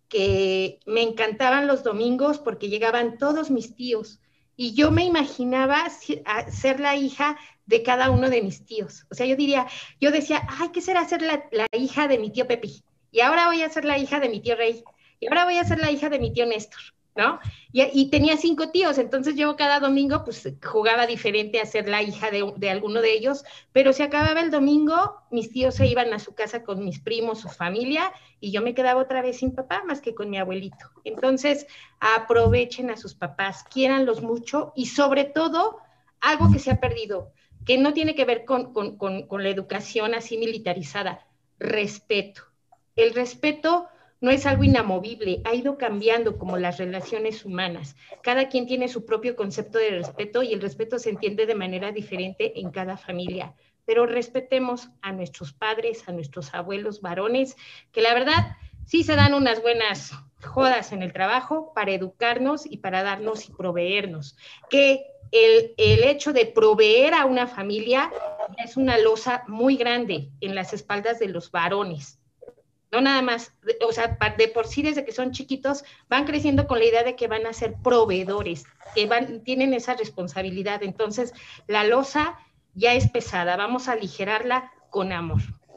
que me encantaban los domingos porque llegaban todos mis tíos y yo me imaginaba ser la hija de cada uno de mis tíos. O sea, yo diría, yo decía, ay, ¿qué será ser la, la hija de mi tío Pepi? Y ahora voy a ser la hija de mi tío Rey. Y ahora voy a ser la hija de mi tío Néstor, ¿no? Y, y tenía cinco tíos, entonces yo cada domingo pues jugaba diferente a ser la hija de, de alguno de ellos, pero se acababa el domingo, mis tíos se iban a su casa con mis primos, su familia, y yo me quedaba otra vez sin papá, más que con mi abuelito. Entonces, aprovechen a sus papás, quiéranlos mucho, y sobre todo, algo que se ha perdido, que no tiene que ver con, con, con, con la educación así militarizada, respeto. El respeto no es algo inamovible, ha ido cambiando como las relaciones humanas. Cada quien tiene su propio concepto de respeto y el respeto se entiende de manera diferente en cada familia. Pero respetemos a nuestros padres, a nuestros abuelos varones, que la verdad sí se dan unas buenas jodas en el trabajo para educarnos y para darnos y proveernos. Que el, el hecho de proveer a una familia es una losa muy grande en las espaldas de los varones. No nada más, o sea, de por sí desde que son chiquitos van creciendo con la idea de que van a ser proveedores, que van, tienen esa responsabilidad. Entonces, la losa ya es pesada, vamos a aligerarla con amor.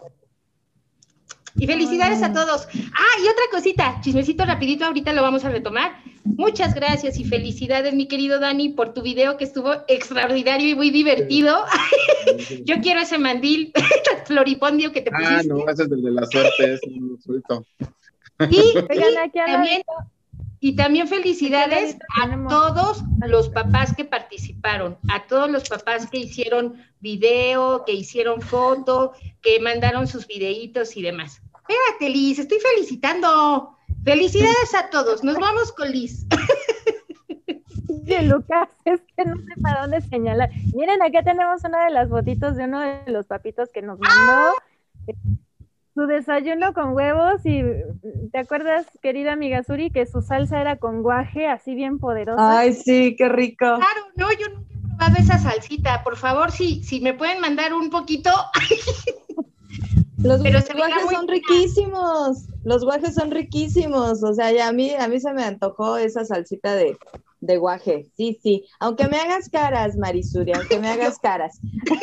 Y felicidades a todos. Ah, y otra cosita, chismecito rapidito, ahorita lo vamos a retomar. Muchas gracias y felicidades, mi querido Dani, por tu video que estuvo extraordinario y muy divertido. Yo quiero ese mandil floripondio que te pusiste. Ah, no, ese es el de la suerte, es un suelto. Y, y, también, y también felicidades a todos los papás que participaron, a todos los papás que hicieron video, que hicieron foto, que mandaron sus videitos y demás. Espérate, Liz, estoy felicitando. Felicidades a todos. Nos vamos con Liz. Sí, Lucas, es que no sé para dónde señalar. Miren, acá tenemos una de las fotitos de uno de los papitos que nos mandó. Su desayuno con huevos y ¿te acuerdas, querida amiga Suri, que su salsa era con guaje, así bien poderosa? Ay, sí, qué rico. Claro, no, yo nunca he probado esa salsita. Por favor, si, si me pueden mandar un poquito. Los Pero guajes son riquísimos, los guajes son riquísimos, o sea, ya a mí, a mí se me antojó esa salsita de, de guaje, sí, sí, aunque me hagas caras, Marisuri, aunque me hagas caras.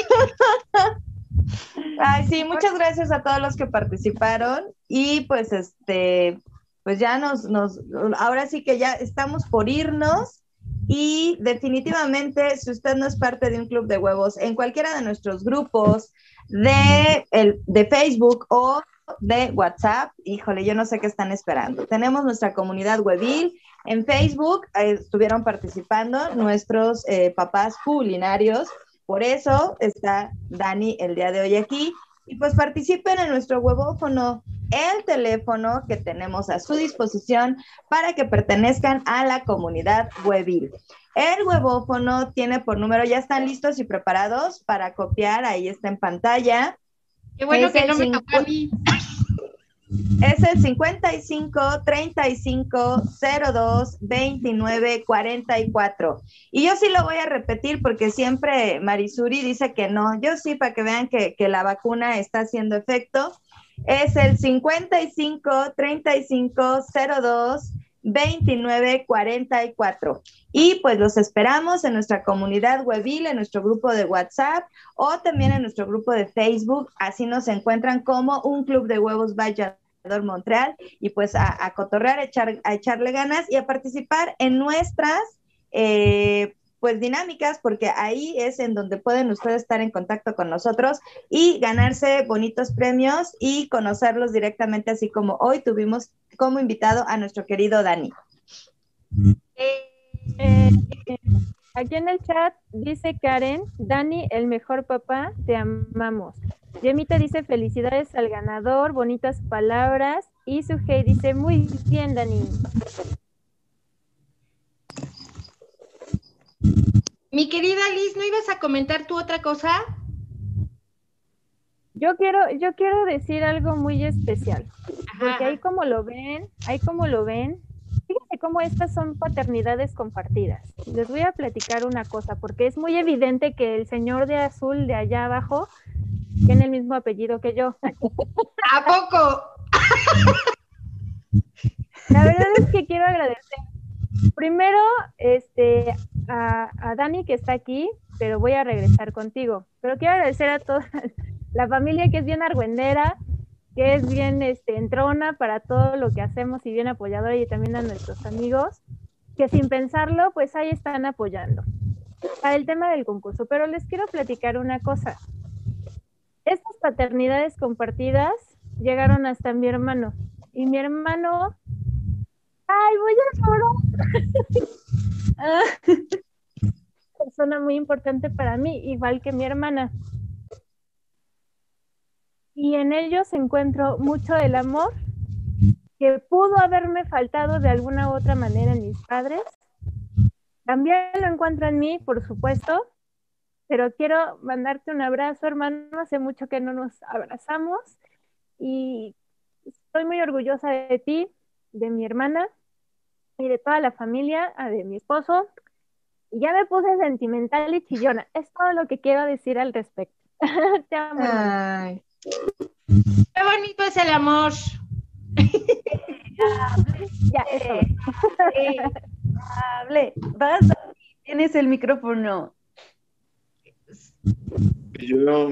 Ay, sí, muchas gracias a todos los que participaron y pues este, pues ya nos, nos, ahora sí que ya estamos por irnos y definitivamente si usted no es parte de un club de huevos en cualquiera de nuestros grupos de, el, de Facebook o de WhatsApp, híjole, yo no sé qué están esperando. Tenemos nuestra comunidad Huevil en Facebook, eh, estuvieron participando nuestros eh, papás culinarios, por eso está Dani el día de hoy aquí, y pues participen en nuestro huevófono, el teléfono que tenemos a su disposición para que pertenezcan a la comunidad Huevil. El huevófono tiene por número, ya están listos y preparados para copiar, ahí está en pantalla. Qué bueno es que no me tocó a mí. Es el cincuenta y cinco, treinta y cinco, cero dos, veintinueve, cuarenta y cuatro. Y yo sí lo voy a repetir porque siempre Marisuri dice que no. Yo sí, para que vean que, que la vacuna está haciendo efecto. Es el cincuenta y cinco, treinta y cinco, cero dos, veintinueve, cuarenta y cuatro. Y pues los esperamos en nuestra comunidad Huevil, en nuestro grupo de WhatsApp o también en nuestro grupo de Facebook. Así nos encuentran como un club de huevos Vallador Montreal y pues a, a cotorrear, a, echar, a echarle ganas y a participar en nuestras eh, pues dinámicas, porque ahí es en donde pueden ustedes estar en contacto con nosotros y ganarse bonitos premios y conocerlos directamente, así como hoy tuvimos como invitado a nuestro querido Dani. Eh, eh, Aquí en el chat dice Karen, Dani, el mejor papá, te amamos. Yemita dice felicidades al ganador, bonitas palabras. Y Sujei dice muy bien, Dani. Mi querida Liz, ¿no ibas a comentar tú otra cosa? Yo quiero, yo quiero decir algo muy especial, porque ahí como lo ven, ahí como lo ven, fíjense cómo estas son paternidades compartidas. Les voy a platicar una cosa, porque es muy evidente que el señor de azul de allá abajo tiene el mismo apellido que yo. ¿A poco? La verdad es que quiero agradecer primero este, a, a Dani que está aquí, pero voy a regresar contigo. Pero quiero agradecer a toda la familia que es bien argüendera, que es bien este, entrona para todo lo que hacemos y bien apoyadora, y también a nuestros amigos, que sin pensarlo, pues ahí están apoyando para el tema del concurso. Pero les quiero platicar una cosa. Estas paternidades compartidas llegaron hasta mi hermano, y mi hermano... ¡Ay, voy a llorar! Persona muy importante para mí, igual que mi hermana. Y en ellos encuentro mucho el amor que pudo haberme faltado de alguna u otra manera en mis padres. También lo encuentro en mí, por supuesto, pero quiero mandarte un abrazo, hermano. Hace mucho que no nos abrazamos y estoy muy orgullosa de ti, de mi hermana y de toda la familia, de mi esposo. Y ya me puse sentimental y chillona. Es todo lo que quiero decir al respecto. Te amo. Ay. Qué bonito es el amor. Ya, eso. Hable. Vas, tienes el micrófono. Yo...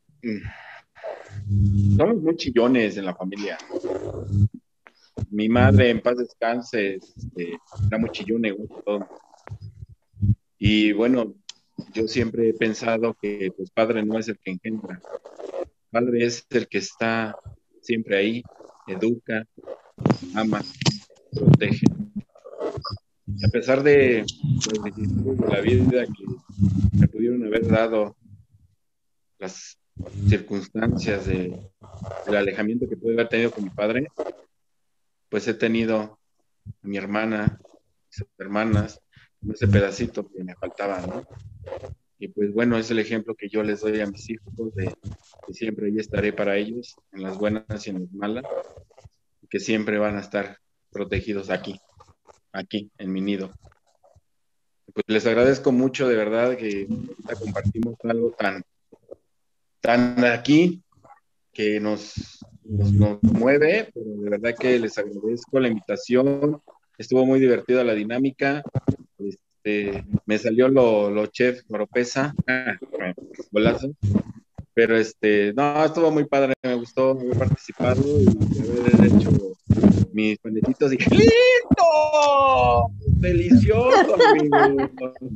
Somos muy chillones en la familia. Mi madre, en paz descanse, este, era muy chillona igual que todo. Y bueno, yo siempre he pensado que pues padre no es el que engendra. Padre es el que está siempre ahí, educa, ama, protege. Y a pesar de las vicisitudes de la vida que me pudieron haber dado, las circunstancias de, del alejamiento que pude haber tenido con mi padre, pues he tenido a mi hermana, mis hermanas, ese pedacito que me faltaba, ¿no? Y pues bueno, es el ejemplo que yo les doy a mis hijos de que siempre ahí estaré para ellos, en las buenas y en las malas, y que siempre van a estar protegidos aquí, aquí, en mi nido. Pues les agradezco mucho, de verdad, que compartimos algo tan, tan aquí, que nos, nos, nos mueve, pero de verdad que les agradezco la invitación. Estuvo muy divertida la dinámica. Este, me salió lo, lo chef Oropesa, ah, golazo, pero este, no, estuvo muy padre, me gustó haber participado y haber hecho mis panecitos y ¡listo! ¡Delicioso, amigo!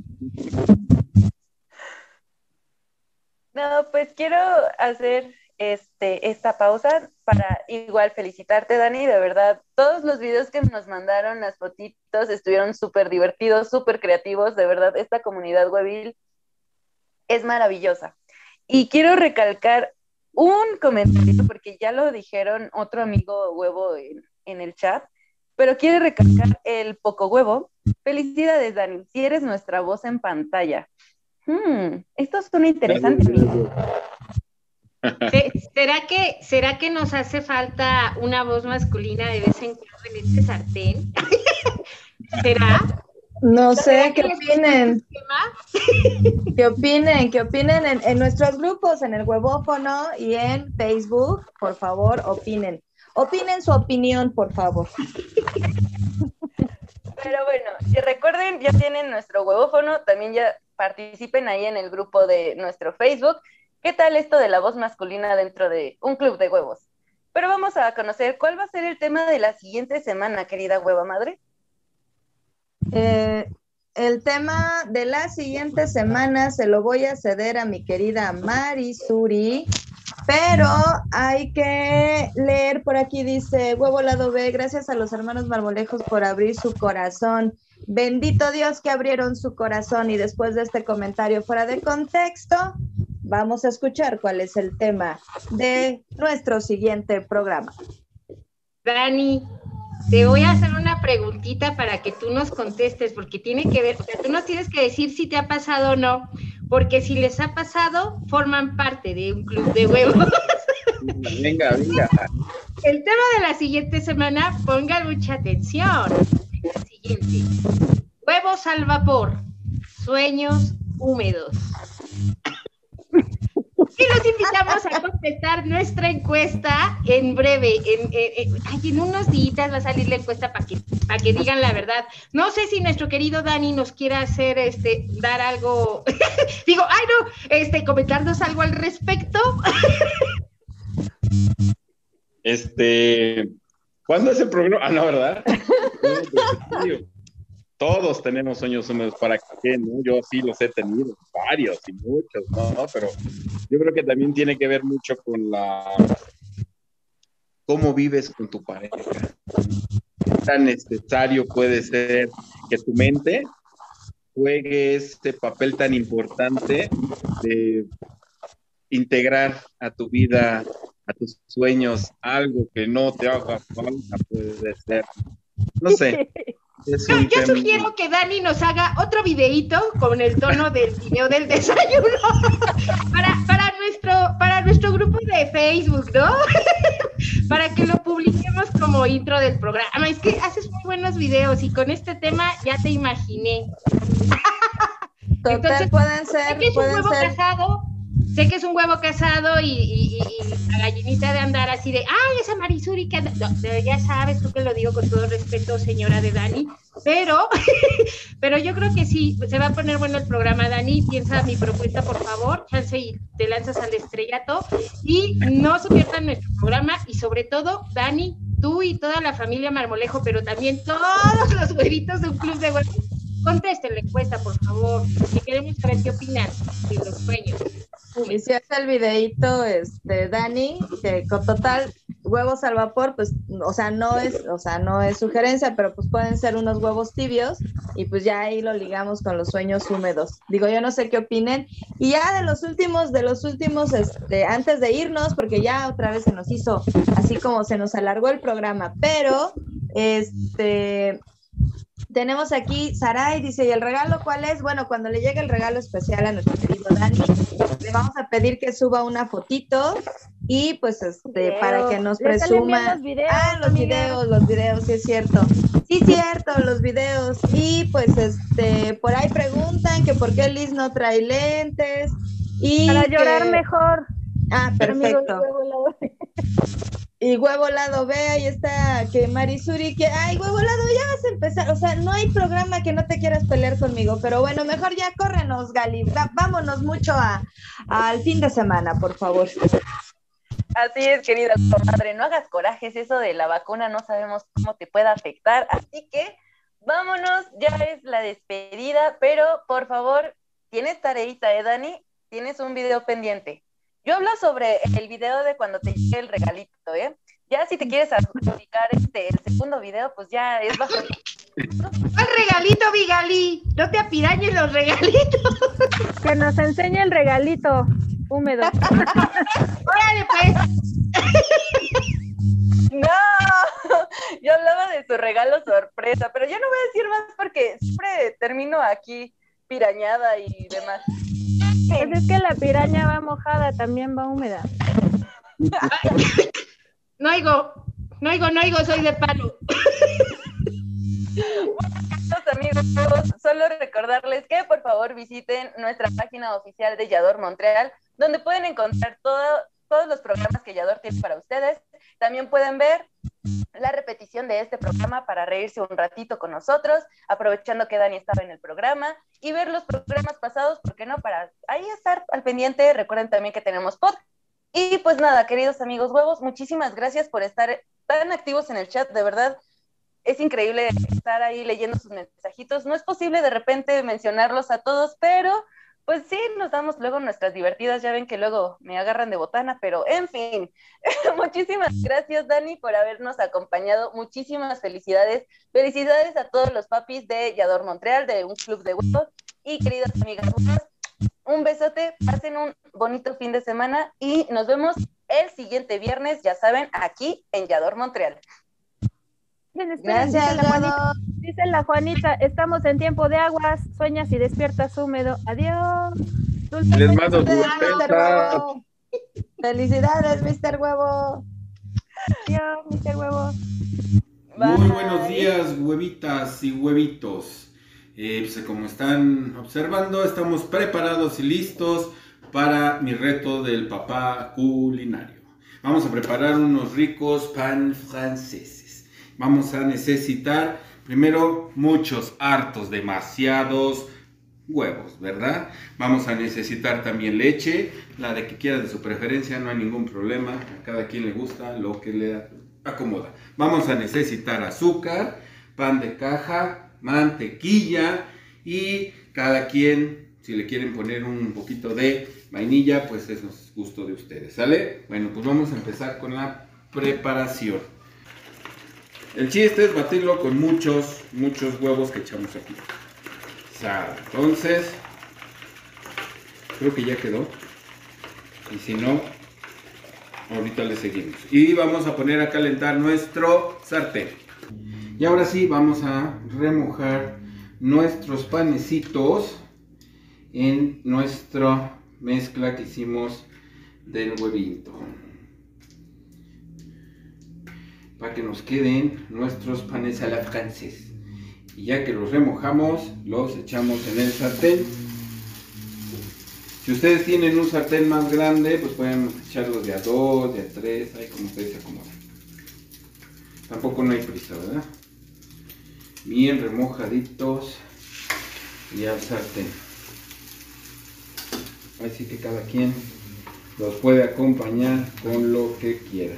No, pues quiero hacer este, esta pausa para igual felicitarte, Dani, de verdad, todos los videos que nos mandaron, las fotitos, estuvieron súper divertidos, súper creativos, de verdad, esta comunidad huevil es maravillosa. Y quiero recalcar un comentario, porque ya lo dijeron otro amigo huevo en, en el chat, pero quiero recalcar el poco huevo. Felicidades, Dani, si eres nuestra voz en pantalla. Hmm, esto suena interesante, amigo. ¿Será que, ¿Será que nos hace falta una voz masculina de vez en cuando en este sartén? ¿Será? No sé, ¿qué opinen? ¿Qué opinen? ¿Qué opinen en, en nuestros grupos, en el huevófono y en Facebook? Por favor, opinen. Opinen su opinión, por favor. Pero bueno, y recuerden, ya tienen nuestro huevófono, también ya participen ahí en el grupo de nuestro Facebook. ¿Qué tal esto de la voz masculina dentro de un club de huevos? Pero vamos a conocer cuál va a ser el tema de la siguiente semana, querida hueva madre. Eh, el tema de la siguiente semana se lo voy a ceder a mi querida Marisuri, pero hay que leer por aquí, dice Huevo Lado B, gracias a los hermanos Marmolejos por abrir su corazón. bendito Dios que abrieron su corazón, y después de este comentario fuera de contexto, vamos a escuchar cuál es el tema de nuestro siguiente programa. Dani, te voy a hacer una preguntita para que tú nos contestes, porque tiene que ver, o sea, tú nos tienes que decir si te ha pasado o no, porque si les ha pasado, forman parte de un club de huevos. Venga, venga. El tema de la siguiente semana, pongan mucha atención. El siguiente. Huevos al vapor, sueños húmedos. Y los invitamos a contestar nuestra encuesta en breve. En, en, en, ay, en unos días va a salir la encuesta para que, para que digan la verdad. No sé si nuestro querido Dani nos quiera hacer, este, dar algo, digo, ay no, este, comentarnos algo al respecto. Este, ¿cuándo es el programa? Ah, no, ¿verdad? Todos tenemos sueños húmedos, ¿para qué, no? Yo sí los he tenido, varios y muchos, ¿no? ¿no? Pero yo creo que también tiene que ver mucho con la... cómo vives con tu pareja. ¿Qué tan necesario puede ser que tu mente juegue este papel tan importante de integrar a tu vida, a tus sueños, algo que no te haga falta, puede ser? No sé. Es no, yo sugiero que Dani nos haga otro videíto con el tono del video del desayuno para, para, nuestro, para nuestro grupo de Facebook, ¿no? Para que lo publiquemos como intro del programa. Es que haces muy buenos videos y con este tema ya te imaginé. Total, entonces, pueden ser, sé que es pueden un huevo ser. casado, sé que es un huevo casado y, y, y, y la gallinita de andar así de, ay, esa Marisuri que anda... No, ya sabes tú que lo digo con todo respeto, señora de Dani, pero, pero yo creo que sí, se va a poner bueno el programa, Dani, piensa mi propuesta, por favor, chance y te lanzas al estrellato, y no se pierdan nuestro programa, y sobre todo, Dani, tú y toda la familia Marmolejo, pero también todos los huevitos de un club de huevos, contesten la encuesta, por favor, que queremos saber qué opinan de los sueños. Y si hace el videíto, este, Dani, que con total huevos al vapor, pues, o sea, no es, o sea, no es sugerencia, pero pues pueden ser unos huevos tibios, y pues ya ahí lo ligamos con los sueños húmedos. Digo, yo no sé qué opinen. Y ya de los últimos, de los últimos, este, antes de irnos, porque ya otra vez se nos hizo así como se nos alargó el programa, pero, este... tenemos aquí, Saray dice, ¿y el regalo cuál es? Bueno, cuando le llegue el regalo especial a nuestro querido Dani, le vamos a pedir que suba una fotito y pues este, video. Para que nos presuma. Los videos, ah, los amiga. videos, los videos, sí es cierto. Sí, cierto, los videos. Y pues este, por ahí preguntan que por qué Liz no trae lentes. Y para que... llorar mejor. Ah, perfecto. Amigo, y huevo lado B, ahí está, que Marisuri, que, ay, huevo lado, ya vas a empezar, o sea, no hay programa que no te quieras pelear conmigo, pero bueno, mejor ya córrenos, Gali, Va, vámonos mucho a, a, al fin de semana, por favor. Así es, querida comadre, no hagas corajes, eso de la vacuna no sabemos cómo te pueda afectar, así que vámonos, ya es la despedida, pero por favor, tienes tareita, ¿eh, Dani? Tienes un video pendiente. Yo hablo sobre el video de cuando te llegue el regalito, ¿eh? Ya si te quieres adjudicar este, el segundo video, pues ya es bajo. ¿Cuál regalito, Vigali? No te apirañes los regalitos. Que nos enseñe el regalito húmedo. Órale, pues. No, yo hablaba de su regalo sorpresa, pero yo no voy a decir más porque siempre termino aquí pirañada y demás. Pues es que la piraña va mojada, también va húmeda. No oigo, no oigo, no oigo, soy de palo. Bueno, amigos, solo recordarles que por favor visiten nuestra página oficial de Yador Montreal, donde pueden encontrar todo, todos los programas que Yador tiene para ustedes. También pueden ver la repetición de este programa para reírse un ratito con nosotros, aprovechando que Dani estaba en el programa, y ver los programas pasados, ¿por qué no? Para ahí estar al pendiente. Recuerden también que tenemos podcast. Y pues nada, queridos amigos huevos, muchísimas gracias por estar tan activos en el chat, de verdad. Es increíble estar ahí leyendo sus mensajitos. No es posible de repente mencionarlos a todos, pero Pues sí, nos damos luego nuestras divertidas, ya ven que luego me agarran de botana, pero en fin, muchísimas gracias Dani por habernos acompañado, muchísimas felicidades, felicidades a todos los papis de Yador Montreal, de un club de huevos, y queridas amigas huevos, un besote, pasen un bonito fin de semana y nos vemos el siguiente viernes, ya saben, aquí en Yador Montreal. Gracias, dice la, Juanita, dice la Juanita, estamos en tiempo de aguas, sueñas y despiertas húmedo. Adiós. Dulce Les sueños. mando mister Huevo. Felicidades, mister Huevo. Adiós, mister Huevo. Bye. Muy buenos días, huevitas y huevitos. Eh, pues, como están observando, estamos preparados y listos para mi reto del papá culinario. Vamos a preparar unos ricos pan franceses. Vamos a necesitar primero muchos, hartos, demasiados huevos, ¿verdad? Vamos a necesitar también leche, la de que quiera de su preferencia, no hay ningún problema. A cada quien le gusta lo que le acomoda. Vamos a necesitar azúcar, pan de caja, mantequilla y cada quien, si le quieren poner un poquito de vainilla, pues eso es gusto de ustedes, ¿sale? Bueno, pues vamos a empezar con la preparación. El chiste es batirlo con muchos, muchos huevos que echamos aquí. ¿Sale? Entonces, creo que ya quedó. Y si no, ahorita le seguimos. Y vamos a poner a calentar nuestro sartén. Y ahora sí, vamos a remojar nuestros panecitos en nuestra mezcla que hicimos del huevito. Para que nos queden nuestros panes a la francesa. Y ya que los remojamos, los echamos en el sartén. Si ustedes tienen un sartén más grande, pues pueden echarlos de a dos, de a tres, ahí como ustedes se acomodan. Tampoco no hay prisa, ¿verdad? Bien remojaditos y al sartén. Así que cada quien los puede acompañar con lo que quiera.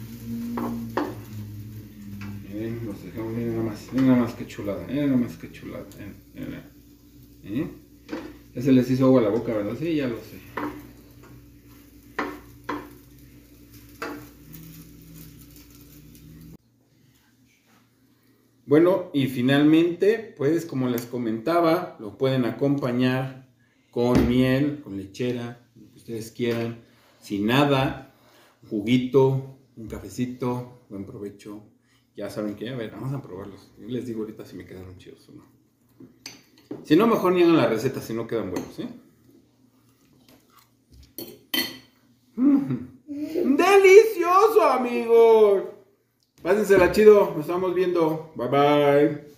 Miren, los dejamos, miren nada más, miren nada más que chulada, miren nada más que chulada. Miren, miren. ¿Eh? Ya se les hizo agua a la boca, ¿verdad? Sí, ya lo sé. Bueno, y finalmente, pues como les comentaba, lo pueden acompañar con miel, con lechera, lo que ustedes quieran, sin nada, un juguito, un cafecito, buen provecho. Ya saben que, a ver, vamos a probarlos. Yo les digo ahorita si me quedaron chidos o no. Si no, mejor ni hagan la receta si no quedan buenos, ¿eh? Mm. ¡Delicioso, amigos! Pásensela chido, nos estamos viendo. Bye, bye.